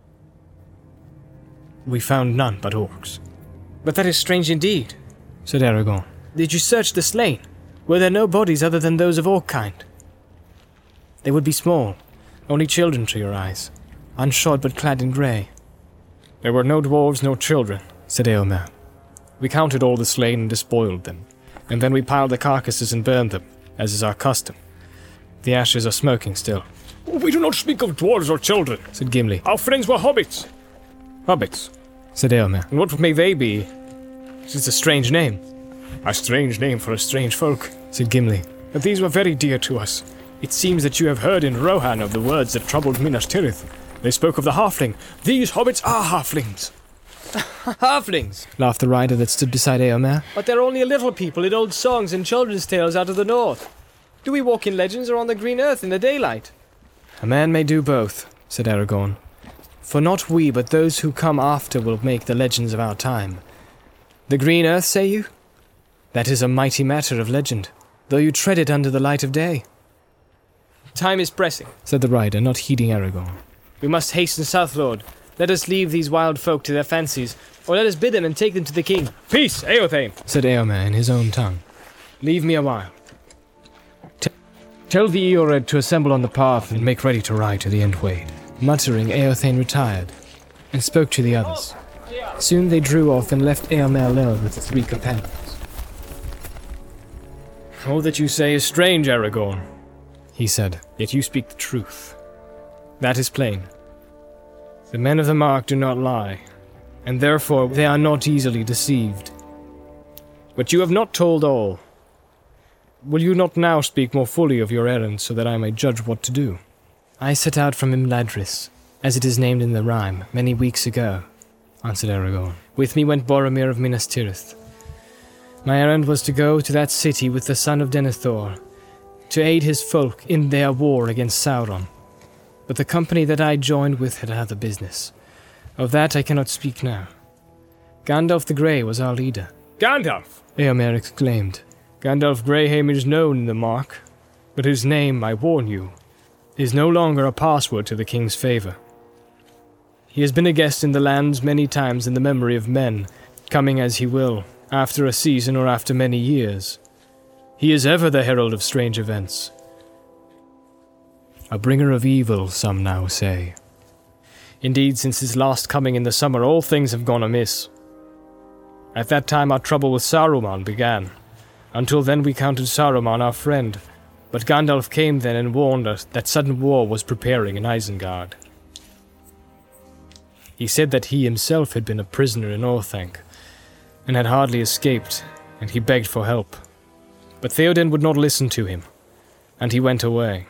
We found none but orcs. But that is strange indeed, said Aragorn. Did you search the slain? Were there no bodies other than those of orc kind? They would be small, only children to your eyes, unshod but clad in grey. There were no dwarves, no children, said Eomer. We counted all the slain and despoiled them, and then we piled the carcasses and burned them, as is our custom. The ashes are smoking still. We do not speak of dwarves or children, said Gimli. Our friends were hobbits. Hobbits, said Eomer. And what may they be? It is a strange name. A strange name for a strange folk, said Gimli. But these were very dear to us. It seems that you have heard in Rohan of the words that troubled Minas Tirith. They spoke of the halfling. These hobbits are halflings. Halflings, laughed the rider that stood beside Eomer. But they're only a little people in old songs and children's tales out of the north. Do we walk in legends or on the green earth in the daylight? A man may do both, said Aragorn. For not we, but those who come after will make the legends of our time. The green earth, say you? That is a mighty matter of legend, though you tread it under the light of day. Time is pressing, said the rider, not heeding Aragorn. We must hasten south, Lord. Let us leave these wild folk to their fancies, or let us bid them and take them to the king. Peace, Eothame, said Eomer in his own tongue. Leave me a while. Tell the Eored to assemble on the path and make ready to ride to the Entwade. Muttering, Eothane retired, and spoke to the others. Soon they drew off and left Eomer alone with the three companions. All that you say is strange, Aragorn, he said. Yet you speak the truth. That is plain. The men of the Mark do not lie, and therefore they are not easily deceived. But you have not told all. Will you not now speak more fully of your errand, so that I may judge what to do? I set out from Imladris, as it is named in the rhyme, many weeks ago, answered Aragorn. With me went Boromir of Minas Tirith. My errand was to go to that city with the son of Denethor, to aid his folk in their war against Sauron. But the company that I joined with had other business. Of that I cannot speak now. Gandalf the Grey was our leader. Gandalf! Eomer exclaimed. Gandalf Greyhame is known in the Mark, but his name, I warn you, is no longer a password to the king's favor. He has been a guest in the lands many times in the memory of men, coming as he will, after a season or after many years. He is ever the herald of strange events. A bringer of evil, some now say. Indeed, since his last coming in the summer, all things have gone amiss. At that time our trouble with Saruman began. Until then we counted Saruman our friend, but Gandalf came then and warned us that sudden war was preparing in Isengard. He said that he himself had been a prisoner in Orthanc, and had hardly escaped, and he begged for help. But Theoden would not listen to him, and he went away.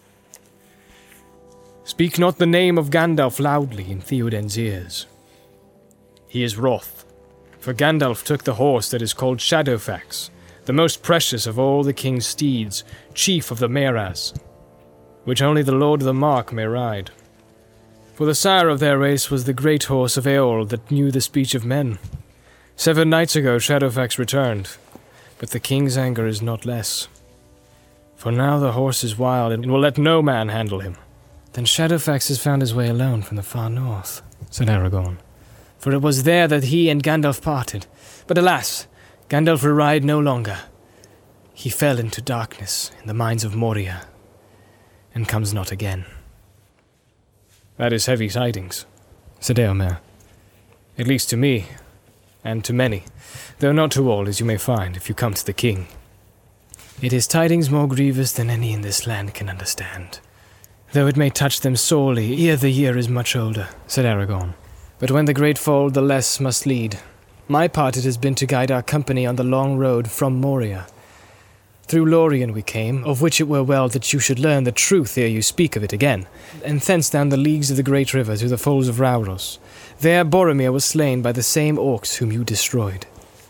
Speak not the name of Gandalf loudly in Theoden's ears. He is wroth, for Gandalf took the horse that is called Shadowfax, the most precious of all the king's steeds, chief of the Meras, which only the Lord of the Mark may ride. For the sire of their race was the great horse of Eorl that knew the speech of men. 7 nights ago Shadowfax returned, but the king's anger is not less. For now the horse is wild and will let no man handle him. Then Shadowfax has found his way alone from the far north, said Aragorn. For it was there that he and Gandalf parted. But alas, Gandalf will ride no longer. He fell into darkness in the mines of Moria, and comes not again. That is heavy tidings, said Eomer. At least to me, and to many, though not to all, as you may find if you come to the king. It is tidings more grievous than any in this land can understand, though it may touch them sorely ere the year is much older, said Aragorn. But when the great fall, the less must lead. My part it has been to guide our company on the long road from Moria. Through Lorien we came, of which it were well that you should learn the truth ere you speak of it again, and thence down the leagues of the great river to the folds of Rauros. There Boromir was slain by the same orcs whom you destroyed.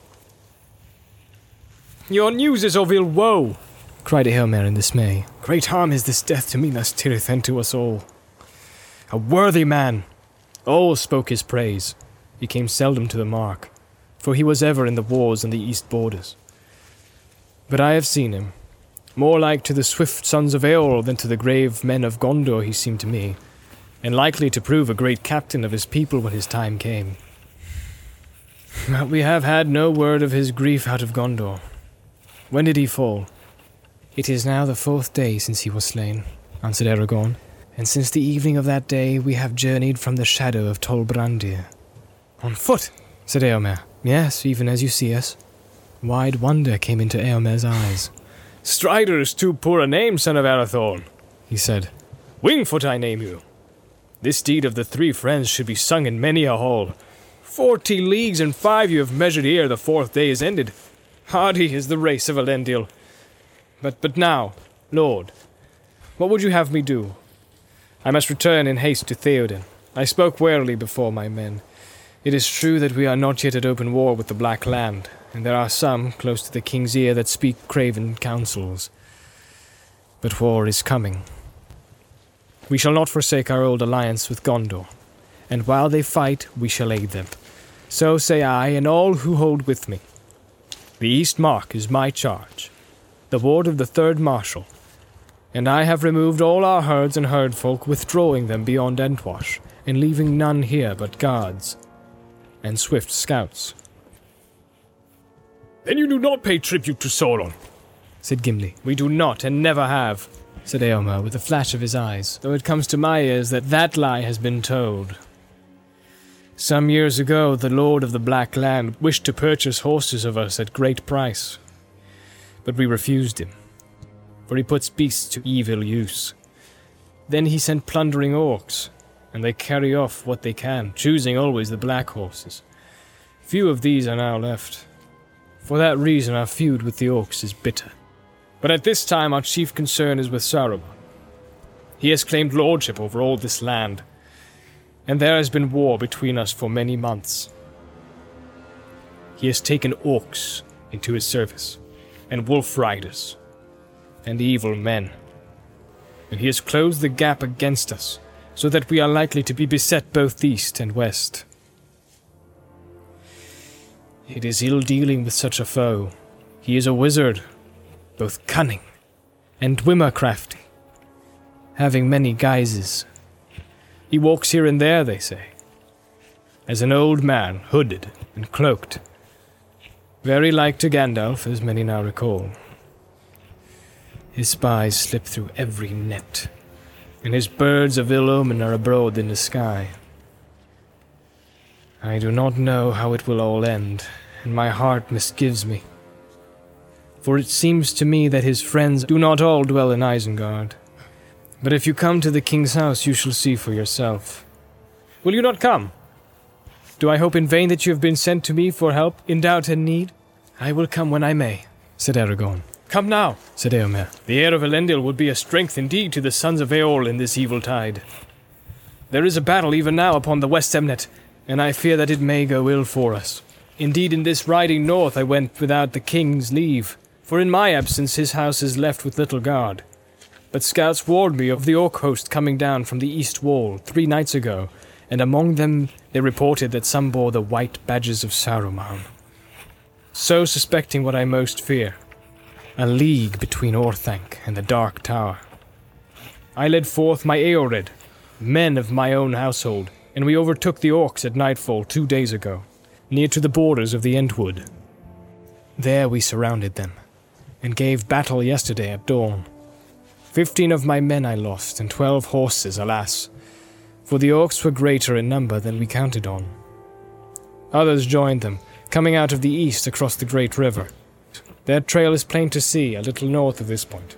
Your news is of ill woe, cried Eomer in dismay. Great harm is this death to Minas Tirith and to us all. A worthy man. All spoke his praise. He came seldom to the Mark, for he was ever in the wars on the east borders. But I have seen him. More like to the swift sons of Eorl than to the grave men of Gondor he seemed to me, and likely to prove a great captain of his people when his time came. But we have had no word of his grief out of Gondor. When did he fall? It is now the 4th day since he was slain, answered Aragorn, and since the evening of that day we have journeyed from the shadow of Tol Brandir. On foot, said Eomer. Yes, even as you see us. Wide wonder came into Eomer's eyes. Strider is too poor a name, son of Arathorn, he said. Wingfoot I name you. This deed of the 3 friends should be sung in many a hall. 40 leagues and 5 you have measured ere the 4th day is ended. Hardy is the race of Elendil. But now, Lord, what would you have me do? I must return in haste to Theoden. I spoke warily before my men. It is true that we are not yet at open war with the Black Land, and there are some, close to the king's ear, that speak craven counsels. But war is coming. We shall not forsake our old alliance with Gondor, and while they fight, we shall aid them. So say I, and all who hold with me. The East Mark is my charge, the ward of the 3rd Marshal, and I have removed all our herds and herdfolk, withdrawing them beyond Entwash, and leaving none here but guards and swift scouts. Then you do not pay tribute to Sauron, said Gimli. We do not, and never have, said Eomer with a flash of his eyes, though it comes to my ears that lie has been told. Some years ago, the Lord of the Black Land wished to purchase horses of us at great price, but we refused him, for he puts beasts to evil use. Then he sent plundering orcs, and they carry off what they can, choosing always the black horses. Few of these are now left, For that reason our feud with the orcs is bitter. But at this time our chief concern is with Saruman. He has claimed lordship over all this land, and there has been war between us for many months. He has taken orcs into his service, and wolf riders, and evil men. And he has closed the gap against us, so that we are likely to be beset both east and west. It is ill dealing with such a foe. He is a wizard, both cunning and dwimmer-crafty, having many guises. He walks here and there, they say, as an old man, hooded and cloaked, very like to Gandalf, as many now recall. His spies slip through every net, and his birds of ill omen are abroad in the sky. I do not know how it will all end, and my heart misgives me. For it seems to me that his friends do not all dwell in Isengard. But if you come to the king's house, you shall see for yourself. Will you not come? Do I hope in vain that you have been sent to me for help in doubt and need? I will come when I may, said Aragorn. Come now, said Eomer. The heir of Elendil would be a strength indeed to the sons of Eorl in this evil tide. There is a battle even now upon the West Emnet, and I fear that it may go ill for us. Indeed, in this riding north I went without the king's leave, for in my absence his house is left with little guard. But scouts warned me of the orc host coming down from the east wall 3 nights ago, and among them they reported that some bore the white badges of Saruman. So suspecting what I most fear, a league between Orthanc and the Dark Tower. I led forth my Eored, men of my own household, and we overtook the orcs at nightfall 2 days ago, near to the borders of the Entwood. There we surrounded them, and gave battle yesterday at dawn. 15 of my men I lost, and 12 horses, alas, for the orcs were greater in number than we counted on. Others joined them, coming out of the east across the great river. Their trail is plain to see, a little north of this point.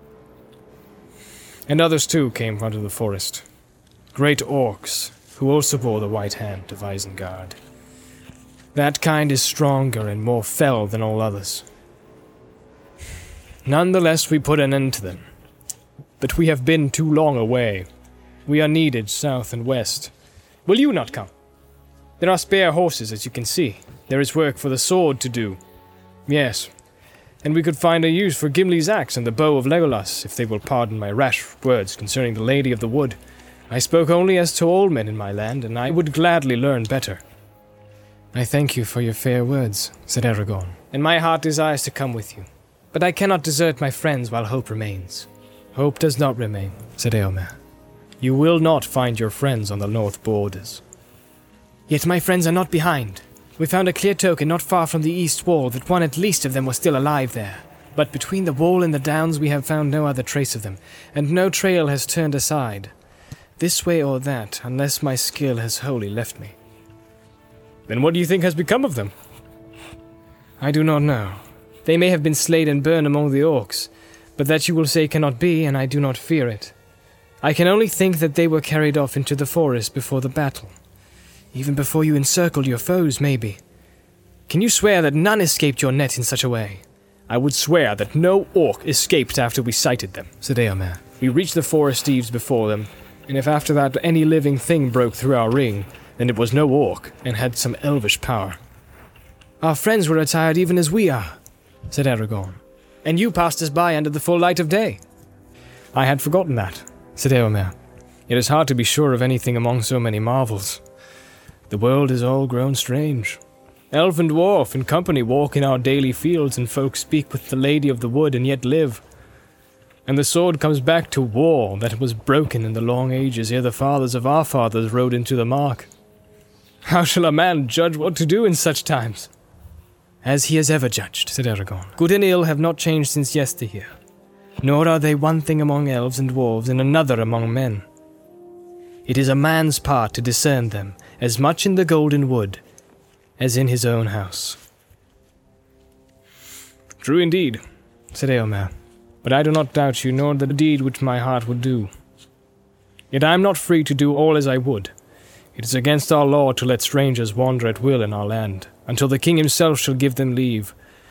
And others too came out of the forest, great orcs, who also bore the white hand of Isengard. That kind is stronger and more fell than all others. Nonetheless, we put an end to them. But we have been too long away. We are needed south and west. Will you not come? There are spare horses, as you can see. There is work for the sword to do. Yes, and we could find a use for Gimli's axe and the bow of Legolas, if they will pardon my rash words concerning the Lady of the Wood. I spoke only as to all men in my land, and I would gladly learn better. I thank you for your fair words, said Aragorn. And my heart desires to come with you. But I cannot desert my friends while hope remains. Hope does not remain, said Eomer. You will not find your friends on the north borders. Yet my friends are not behind. We found a clear token not far from the east wall that one at least of them was still alive there. But between the wall and the downs we have found no other trace of them, and no trail has turned aside, this way or that, unless my skill has wholly left me. Then what do you think has become of them? I do not know. They may have been slain and burned among the orcs, but that you will say cannot be, and I do not fear it. I can only think that they were carried off into the forest before the battle. Even before you encircled your foes, maybe. Can you swear that none escaped your net in such a way? I would swear that no orc escaped after we sighted them, said Eomer. We reached the forest eaves before them, and if after that any living thing broke through our ring, then it was no orc, and had some elvish power. Our friends were attired even as we are, said Aragorn. And you passed us by under the full light of day. I had forgotten that, said Eomer. It is hard to be sure of anything among so many marvels. The world is all grown strange. Elf and dwarf in company walk in our daily fields, and folk speak with the Lady of the Wood and yet live. And the sword comes back to war that was broken in the long ages ere the fathers of our fathers rode into the mark. How shall a man judge what to do in such times? As he has ever judged, said Aragorn. Good and ill have not changed since yesteryear, nor are they one thing among elves and dwarves and another among men. It is a man's part to discern them, as much in the golden wood as in his own house. True indeed, said Eomer, but I do not doubt you, nor the deed which my heart would do. Yet I am not free to do all as I would. It is against our law to let strangers wander at will in our land, until the king himself shall give them leave,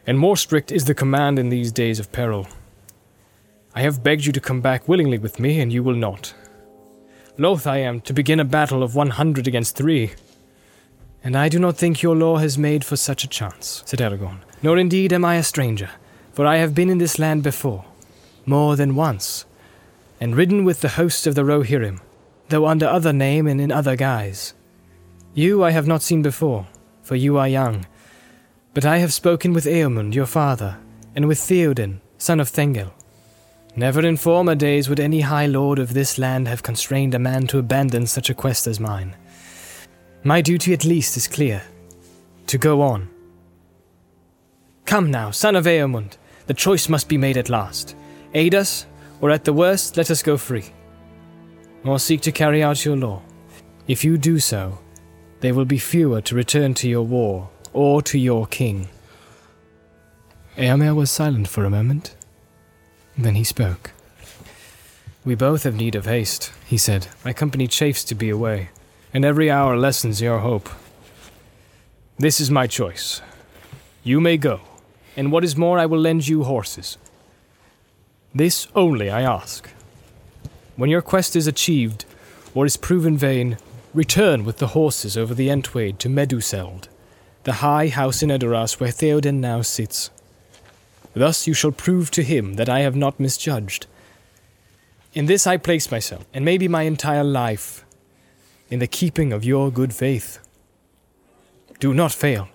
and more strict is the command in these days of peril. I have begged you to come back willingly with me, and you will not. Loath I am to begin a battle of 100 against 3. And I do not think your law has made for such a chance, said Aragorn. Nor indeed am I a stranger, for I have been in this land before, more than once, and ridden with the host of the Rohirrim, though under other name and in other guise. You I have not seen before, for you are young, but I have spoken with Eomund, your father, and with Theoden, son of Thengel. Never in former days would any high lord of this land have constrained a man to abandon such a quest as mine. My duty at least is clear, to go on. Come now, son of Eomund, the choice must be made at last. Aid us, or at the worst, let us go free. Or seek to carry out your law. If you do so, there will be fewer to return to your war, or to your king. Eomer was silent for a moment. Then he spoke. We both have need of haste, he said. My company chafes to be away, and every hour lessens your hope. This is my choice. You may go, and what is more, I will lend you horses. This only I ask. When your quest is achieved, or is proven vain, return with the horses over the Entwade to Meduseld, the high house in Edoras where Theoden now sits. Thus you shall prove to him that I have not misjudged. In this I place myself, and maybe my entire life, in the keeping of your good faith. Do not fail.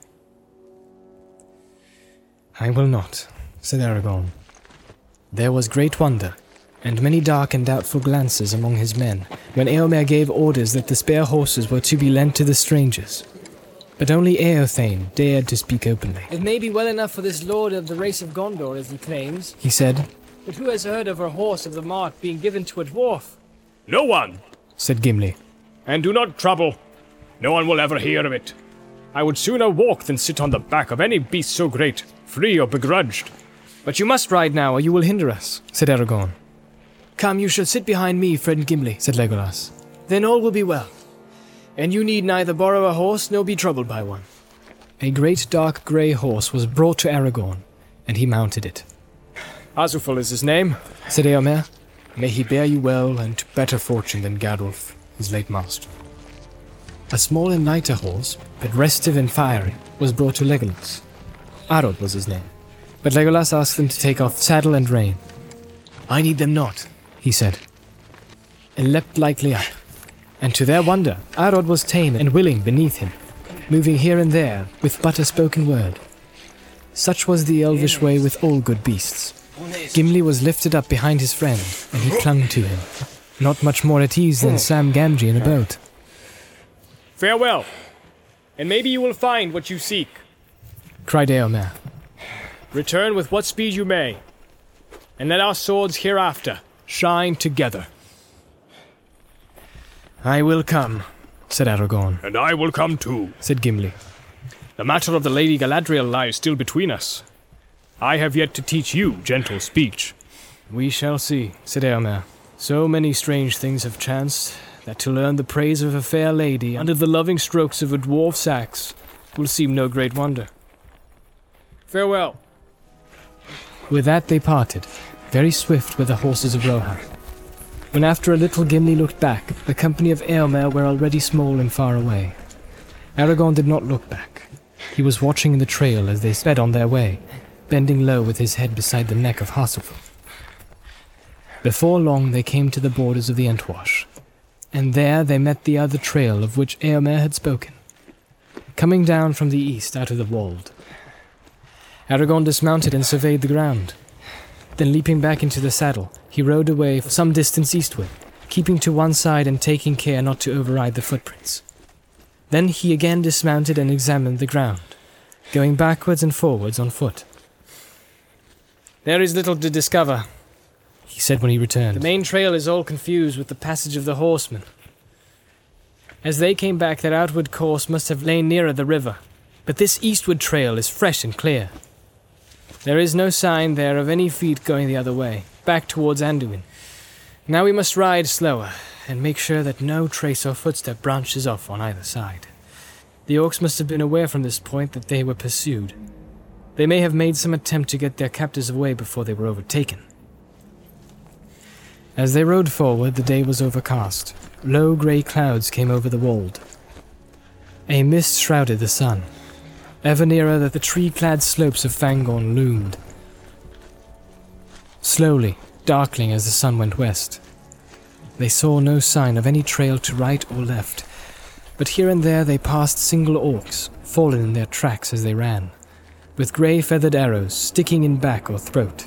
I will not, said Aragorn. There was great wonder, and many dark and doubtful glances among his men, when Eomer gave orders that the spare horses were to be lent to the strangers. But only Eothane dared to speak openly. It may be well enough for this lord of the race of Gondor, as he claims, he said. But who has heard of a horse of the mart being given to a dwarf? No one, said Gimli. And do not trouble. No one will ever hear of it. I would sooner walk than sit on the back of any beast so great, free or begrudged. But you must ride now, or you will hinder us, said Aragorn. Come, you shall sit behind me, friend Gimli, said Legolas. Then all will be well. And you need neither borrow a horse nor be troubled by one. A great dark grey horse was brought to Aragorn, and he mounted it. Azufal is his name, said Eomer. May he bear you well and to better fortune than Gadulf, his late master. A small and lighter horse, but restive and fiery, was brought to Legolas. Arod was his name, but Legolas asked them to take off saddle and rein. I need them not, he said, and leapt lightly up. And to their wonder, Arod was tame and willing beneath him, moving here and there with but a spoken word. Such was the elvish way with all good beasts. Gimli was lifted up behind his friend, and he clung to him, not much more at ease than Sam Gamgee in a boat. Farewell, and maybe you will find what you seek, cried Eomer. Return with what speed you may, and let our swords hereafter shine together. I will come, said Aragorn. And I will come too, said Gimli. The matter of the Lady Galadriel lies still between us. I have yet to teach you gentle speech. We shall see, said Eomer. So many strange things have chanced, that to learn the praise of a fair lady under the loving strokes of a dwarf's axe will seem no great wonder. Farewell. With that they parted, very swift were the horses of Rohan. When after a little Gimli looked back, the company of Eomer were already small and far away. Aragorn did not look back. He was watching the trail as they sped on their way, bending low with his head beside the neck of Hasufal. Before long they came to the borders of the Entwash, and there they met the other trail of which Eomer had spoken, coming down from the east out of the wold. Aragorn dismounted and surveyed the ground. Then leaping back into the saddle, he rode away for some distance eastward, keeping to one side and taking care not to override the footprints. Then he again dismounted and examined the ground, going backwards and forwards on foot. There is little to discover, he said when he returned. The main trail is all confused with the passage of the horsemen. As they came back, their outward course must have lain nearer the river, but this eastward trail is fresh and clear. There is no sign there of any feet going the other way, back towards Anduin. Now we must ride slower, and make sure that no trace or footstep branches off on either side. The orcs must have been aware from this point that they were pursued. They may have made some attempt to get their captors away before they were overtaken. As they rode forward, the day was overcast. Low grey clouds came over the wold. A mist shrouded the sun. Ever nearer that the tree-clad slopes of Fangorn loomed. Slowly, darkling as the sun went west. They saw no sign of any trail to right or left, but here and there they passed single orcs, fallen in their tracks as they ran, with grey feathered arrows sticking in back or throat.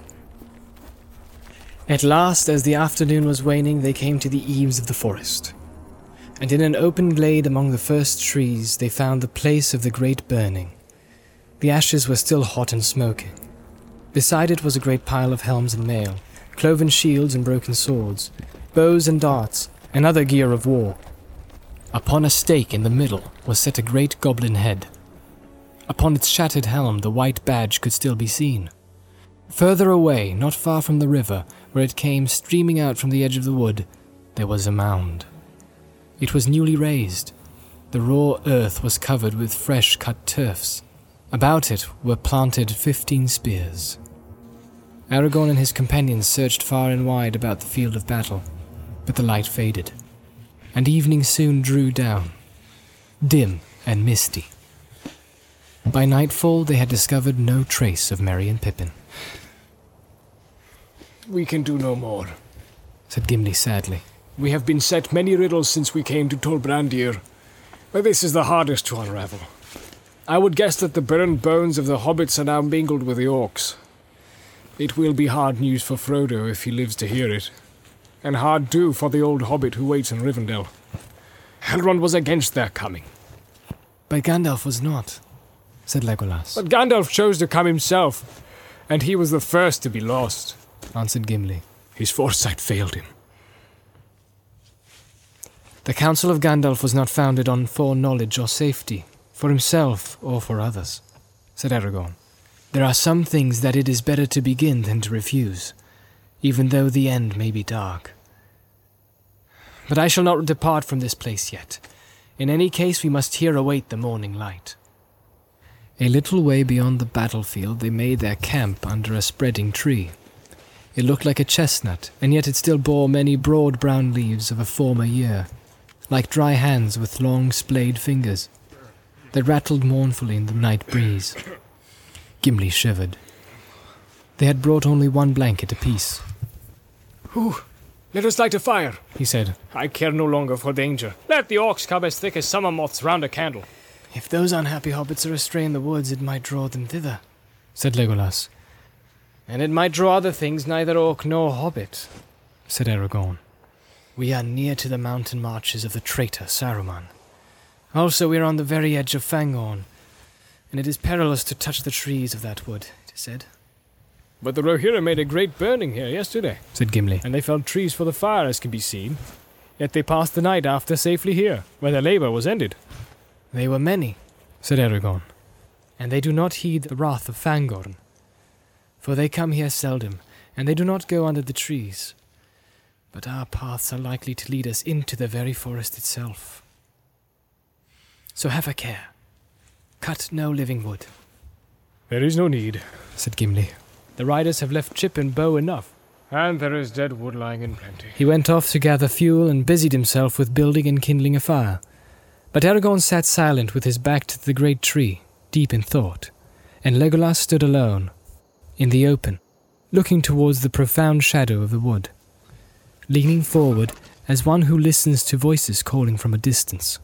At last, as the afternoon was waning, they came to the eaves of the forest, and in an open glade among the first trees they found the place of the great burning. The ashes were still hot and smoking. Beside it was a great pile of helms and mail, cloven shields and broken swords, bows and darts, and other gear of war. Upon a stake in the middle was set a great goblin head. Upon its shattered helm the white badge could still be seen. Further away, not far from the river, where it came streaming out from the edge of the wood, there was a mound. It was newly raised. The raw earth was covered with fresh cut turfs. About it were planted 15 spears. Aragorn and his companions searched far and wide about the field of battle, but the light faded, and evening soon drew down, dim and misty. By nightfall they had discovered no trace of Merry and Pippin. "We can do no more," said Gimli sadly. "We have been set many riddles since we came to Tolbrandir, but this is the hardest to unravel. I would guess that the burned bones of the hobbits are now mingled with the orcs. It will be hard news for Frodo if he lives to hear it, and hard too for the old hobbit who waits in Rivendell. Elrond was against their coming." "But Gandalf was not," said Legolas. "But Gandalf chose to come himself, and he was the first to be lost," answered Gimli. "His foresight failed him." "The counsel of Gandalf was not founded on foreknowledge or safety, for himself or for others," said Aragorn. "There are some things that it is better to begin than to refuse, even though the end may be dark. But I shall not depart from this place yet. In any case, we must here await the morning light." A little way beyond the battlefield they made their camp under a spreading tree. It looked like a chestnut, and yet it still bore many broad brown leaves of a former year, like dry hands with long splayed fingers, that rattled mournfully in the night breeze. Gimli shivered. They had brought only one blanket apiece. "Let us light a fire," he said. "I care no longer for danger. Let the orcs come as thick as summer moths round a candle." "If those unhappy hobbits are astray in the woods, it might draw them thither," said Legolas. "And it might draw other things, neither orc nor hobbit," said Aragorn. "We are near to the mountain marches of the traitor Saruman. Also, we are on the very edge of Fangorn, and it is perilous to touch the trees of that wood, it is said." "But the Rohirrim made a great burning here yesterday," said Gimli. "and they felled trees for the fire, as can be seen. Yet they passed the night after safely here, where their labour was ended." "They were many," said Aragorn, "and they do not heed the wrath of Fangorn. For they come here seldom, and they do not go under the trees. But our paths are likely to lead us into the very forest itself. So have a care. Cut no living wood." "There is no need," said Gimli. "The riders have left chip and bow enough, and there is dead wood lying in plenty." He went off to gather fuel and busied himself with building and kindling a fire. But Aragorn sat silent with his back to the great tree, deep in thought, and Legolas stood alone, in the open, looking towards the profound shadow of the wood, leaning forward as one who listens to voices calling from a distance.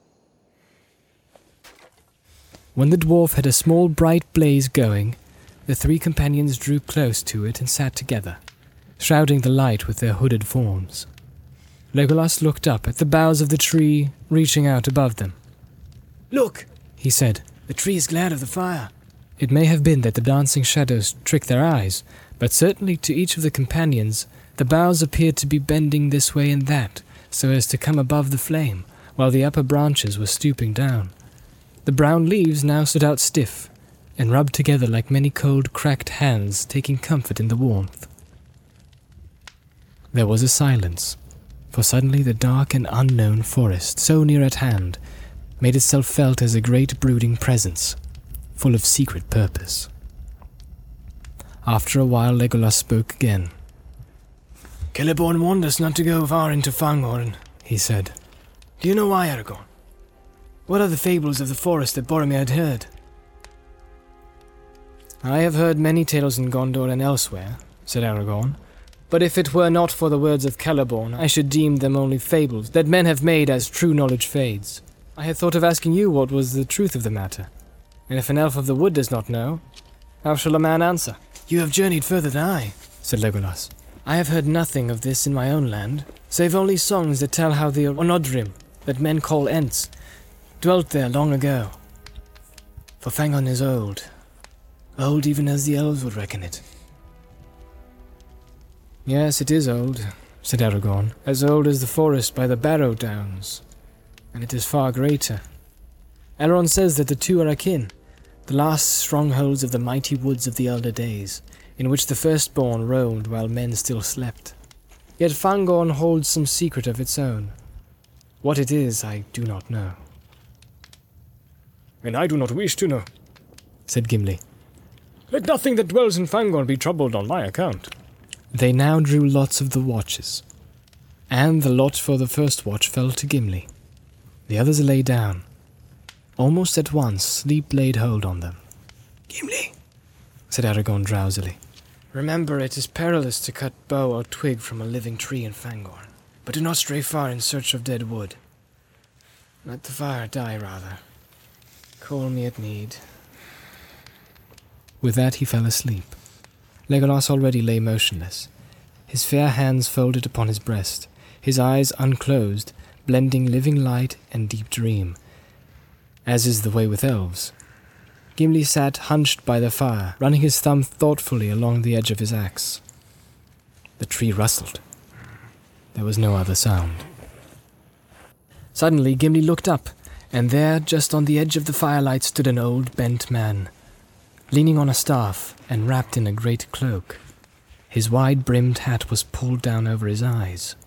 When the dwarf had a small bright blaze going, the three companions drew close to it and sat together, shrouding the light with their hooded forms. Legolas looked up at the boughs of the tree, reaching out above them. "Look," he said, "the tree is glad of the fire." It may have been that the dancing shadows tricked their eyes, but certainly to each of the companions, the boughs appeared to be bending this way and that, so as to come above the flame, while the upper branches were stooping down. The brown leaves now stood out stiff, and rubbed together like many cold, cracked hands taking comfort in the warmth. There was a silence, for suddenly the dark and unknown forest, so near at hand, made itself felt as a great brooding presence, full of secret purpose. After a while, Legolas spoke again. Celeborn warned us not to go far into Fangorn, He said, Do you know why, Aragorn? What are the fables of the forest that Boromir had heard? I have heard many tales in Gondor and elsewhere, said Aragorn, but if it were not for the words of Celeborn, I should deem them only fables that men have made as true knowledge fades. I had thought of asking you what was the truth of the matter, and if an elf of the wood does not know, how shall a man answer? You have journeyed further than I, said Legolas. I have heard nothing of this in my own land, save only songs that tell how the Onodrim, that men call Ents, dwelt there long ago. For Fangorn is old even as the elves would reckon it. Yes, it is old, said Aragorn, as old as the forest by the Barrow Downs, and it is far greater. Elrond says that the two are akin, the last strongholds of the mighty woods of the elder days, in which the firstborn roamed while men still slept. Yet Fangorn holds some secret of its own. What it is, I do not know. And I do not wish to know, said Gimli. Let nothing that dwells in Fangorn be troubled on my account. They now drew lots of the watches, and the lot for the first watch fell to Gimli. The others lay down. Almost at once, sleep laid hold on them. Gimli, said Aragorn drowsily. Remember, it is perilous to cut bough or twig from a living tree in Fangorn, but do not stray far in search of dead wood. Let the fire die, rather. Call me at need. With that he fell asleep. Legolas already lay motionless, his fair hands folded upon his breast, his eyes unclosed, blending living light and deep dream, as is the way with elves. Gimli sat hunched by the fire, running his thumb thoughtfully along the edge of his axe. The tree rustled. There was no other sound. Suddenly Gimli looked up, and there, just on the edge of the firelight, stood an old bent man, leaning on a staff and wrapped in a great cloak. His wide-brimmed hat was pulled down over his eyes.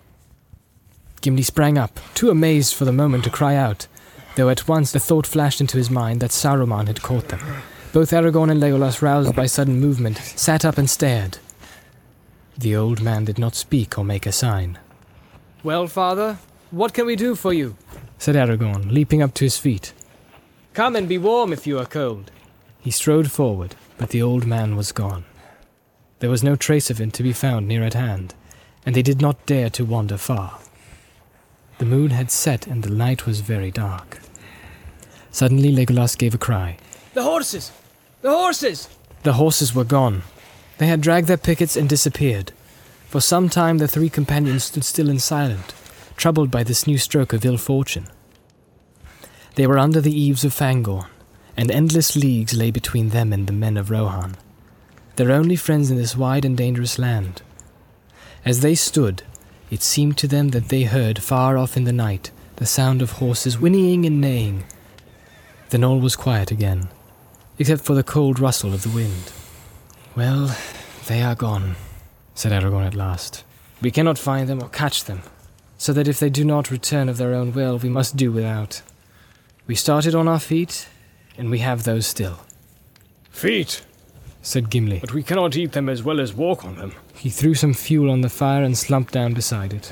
Gimli sprang up, too amazed for the moment to cry out, though at once the thought flashed into his mind that Saruman had caught them. Both Aragorn and Legolas, roused by sudden movement, sat up and stared. The old man did not speak or make a sign. Well, father, what can we do for you? Said Aragorn, leaping up to his feet. Come and be warm if you are cold. He strode forward, but the old man was gone. There was no trace of him to be found near at hand, and they did not dare to wander far. The moon had set and the night was very dark. Suddenly Legolas gave a cry. The horses! The horses! The horses were gone. They had dragged their pickets and disappeared. For some time the three companions stood still and silent, troubled by this new stroke of ill fortune. They were under the eaves of Fangorn, and endless leagues lay between them and the men of Rohan, their only friends in this wide and dangerous land. As they stood, it seemed to them that they heard far off in the night the sound of horses whinnying and neighing. Then all was quiet again, except for the cold rustle of the wind. Well, they are gone, said Aragorn at last. We cannot find them or catch them, so that if they do not return of their own will, we must do without. We started on our feet, and we have those still. Feet, said Gimli. but we cannot eat them as well as walk on them. He threw some fuel on the fire and slumped down beside it.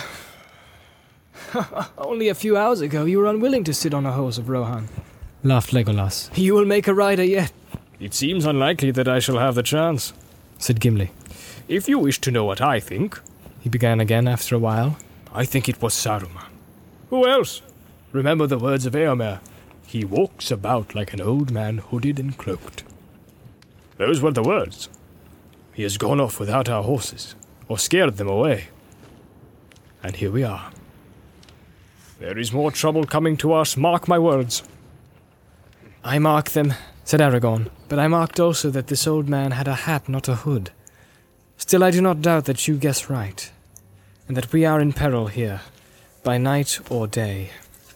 Only a few hours ago you were unwilling to sit on a horse of Rohan, laughed Legolas. You will make a rider yet. It seems unlikely that I shall have the chance, said Gimli. If you wish to know what I think, he began again after a while, I think it was Saruman. Who else? Remember the words of Eomer. He walks about like an old man hooded and cloaked. Those were the words. He has gone off without our horses, or scared them away. And here we are. There is more trouble coming to us, mark my words. I mark them, said Aragorn, but I marked also that this old man had a hat, not a hood. Still I do not doubt that you guess right, and that we are in peril here, by night or day.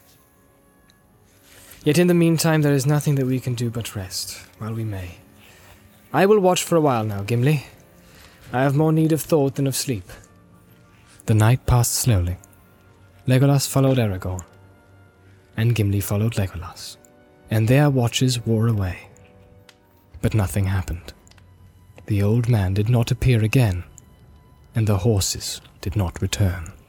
Yet in the meantime there is nothing that we can do but rest, while we may. I will watch for a while now, Gimli. I have more need of thought than of sleep. The night passed slowly. Legolas followed Aragorn, and Gimli followed Legolas, and their watches wore away. But nothing happened. The old man did not appear again, and the horses did not return.